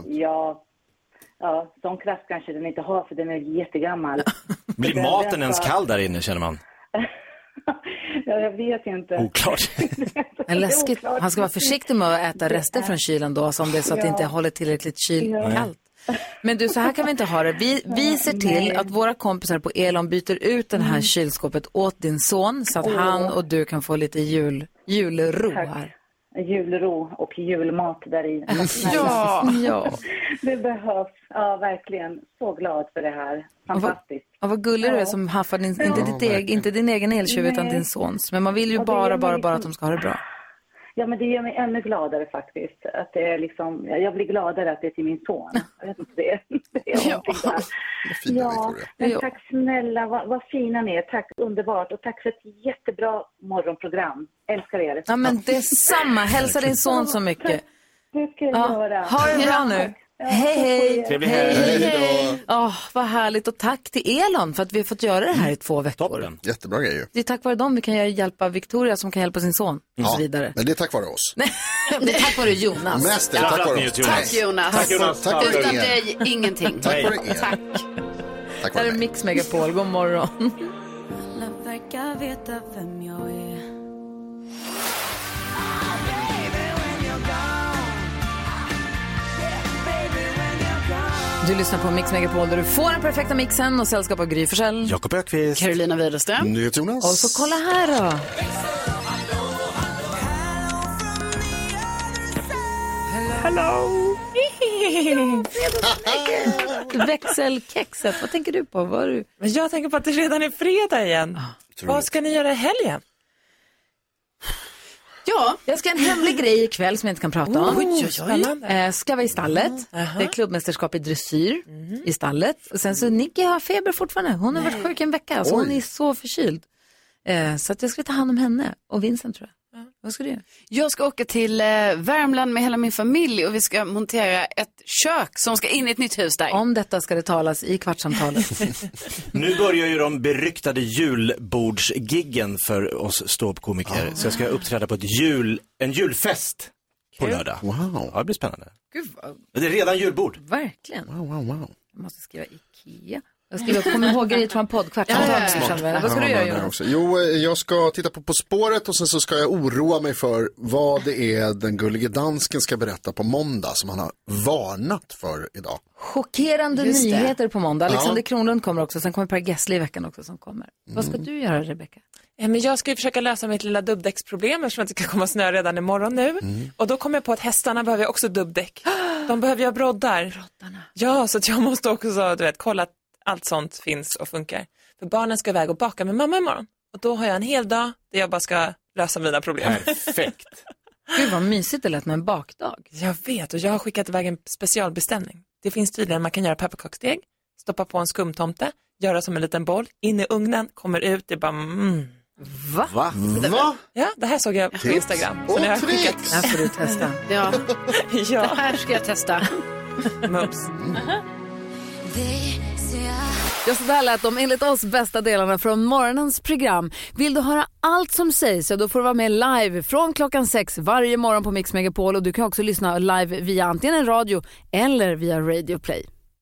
Ja, sån kraft kanske den inte har för den är jättegammal. Blir maten ens kall där inne, känner man? Ja, jag vet inte. Oklart. Läskigt. Han ska vara försiktig med att äta rester från kylen då, som det är så att det inte håller tillräckligt kallt. Men du, så här kan vi inte ha det. Vi ser till att våra kompisar på Elon byter ut det här kylskåpet åt din son så att han och du kan få lite julro här. Julro och julmat där i. Ja. Det behövs. Ja, verkligen. Så glad för det här. Fantastiskt. Och vad gullig du är som haffar inte din egen eltjuv utan din sons. Men man vill ju bara att de ska ha det bra. Ja, men det gör mig ännu gladare faktiskt. Att det är liksom, jag blir gladare att det är till min son. Jag vet inte det är. Tack snälla, vad fina ni är. Tack, underbart. Och tack för ett jättebra morgonprogram. Älskar er. Ja, men det är samma. Hälsa din son så mycket. Det ska jag göra. Ha det bra nu. Hej. Trevlig helg. Vad härligt, och tack till Elon för att vi har fått göra det här i 2 veckor. Toppen. Jättebra grejer. Det är tack vare dem vi kan hjälpa Victoria som kan hjälpa sin son och så vidare. Men det är tack vare oss. Det är tack vare Jonas. Mest tack vare oss. Tack Jonas. Tack utan dig ingenting. Tack vare er. Tack vare er. Här är Mix Megapol. God morgon. Alla verkar veta vem jag är. Du lyssnar på Mix Megapol där du får den perfekta mixen och sällskap av Gry Forssell, Jakob Ökvist, Carolina Widerström, Jonas. och så kolla här då. Hello. Växelkexet, vad tänker du på? Jag tänker på att det redan är fredag igen. Vad ska ni göra i helgen? Ja, jag ska ha en hemlig grej ikväll som jag inte kan prata om. Ska vara i stallet. Det är klubbmästerskap i dressyr i stallet. Och sen så Nicky har feber fortfarande. Hon har varit sjuk en vecka. Så hon är så förkyld. Så att jag ska ta hand om henne och Vincent, tror jag. Vad ska du göra? Jag ska åka till Värmland med hela min familj och vi ska montera ett kök som ska in i ett nytt hus där. Om detta ska det talas i kvartsamtalet. Nu börjar ju de beryktade julbordsgiggen för oss ståuppkomiker. Så jag ska uppträda på en julfest på lördag. Wow. Ja, det blir spännande. Gud, Det är redan julbord. verkligen. Wow. Jag måste skriva Ikea. Jag skriver upp, kommer ihåg grejer från en podd, kvartsamtalet. Vad ska du göra, Jonas? Jo, jag ska titta på spåret och sen så ska jag oroa mig för vad det är den gullige dansken ska berätta på måndag som han har varnat för idag. Chockerande nyheter på måndag. Alexander Kronlund kommer också, sen kommer Per Gessle i veckan också som kommer. Vad ska du göra, Rebecca? Men jag ska ju försöka lösa mitt lilla dubbdäcksproblem eftersom det ska komma snö redan imorgon nu. Och då kommer jag på att hästarna behöver också dubbdäck. De behöver ju ha broddar. Ja, så att jag måste också kolla att allt sånt finns och funkar. För barnen ska iväg och baka med mamma imorgon. Och då har jag en hel dag där jag bara ska lösa mina problem. Perfekt. Gud vad mysigt det lät med en bakdag. Jag vet, och jag har skickat iväg en specialbeställning. Det finns tydligen, man kan göra pepparkaksdeg, stoppa på en skumtomte, göra som en liten boll, in i ugnen, kommer ut, det är bara Va? Ja, det här såg jag på Instagram. Så när jag har skickat... Det här får du testa. Ja. Det här ska jag testa. Mums. Ja, så där lät de enligt oss bästa delarna från morgonens program. Vill du höra allt som sägs så då får du vara med live från 6:00 varje morgon på Mix Megapol. Och du kan också lyssna live via antingen en radio eller via Radio Play.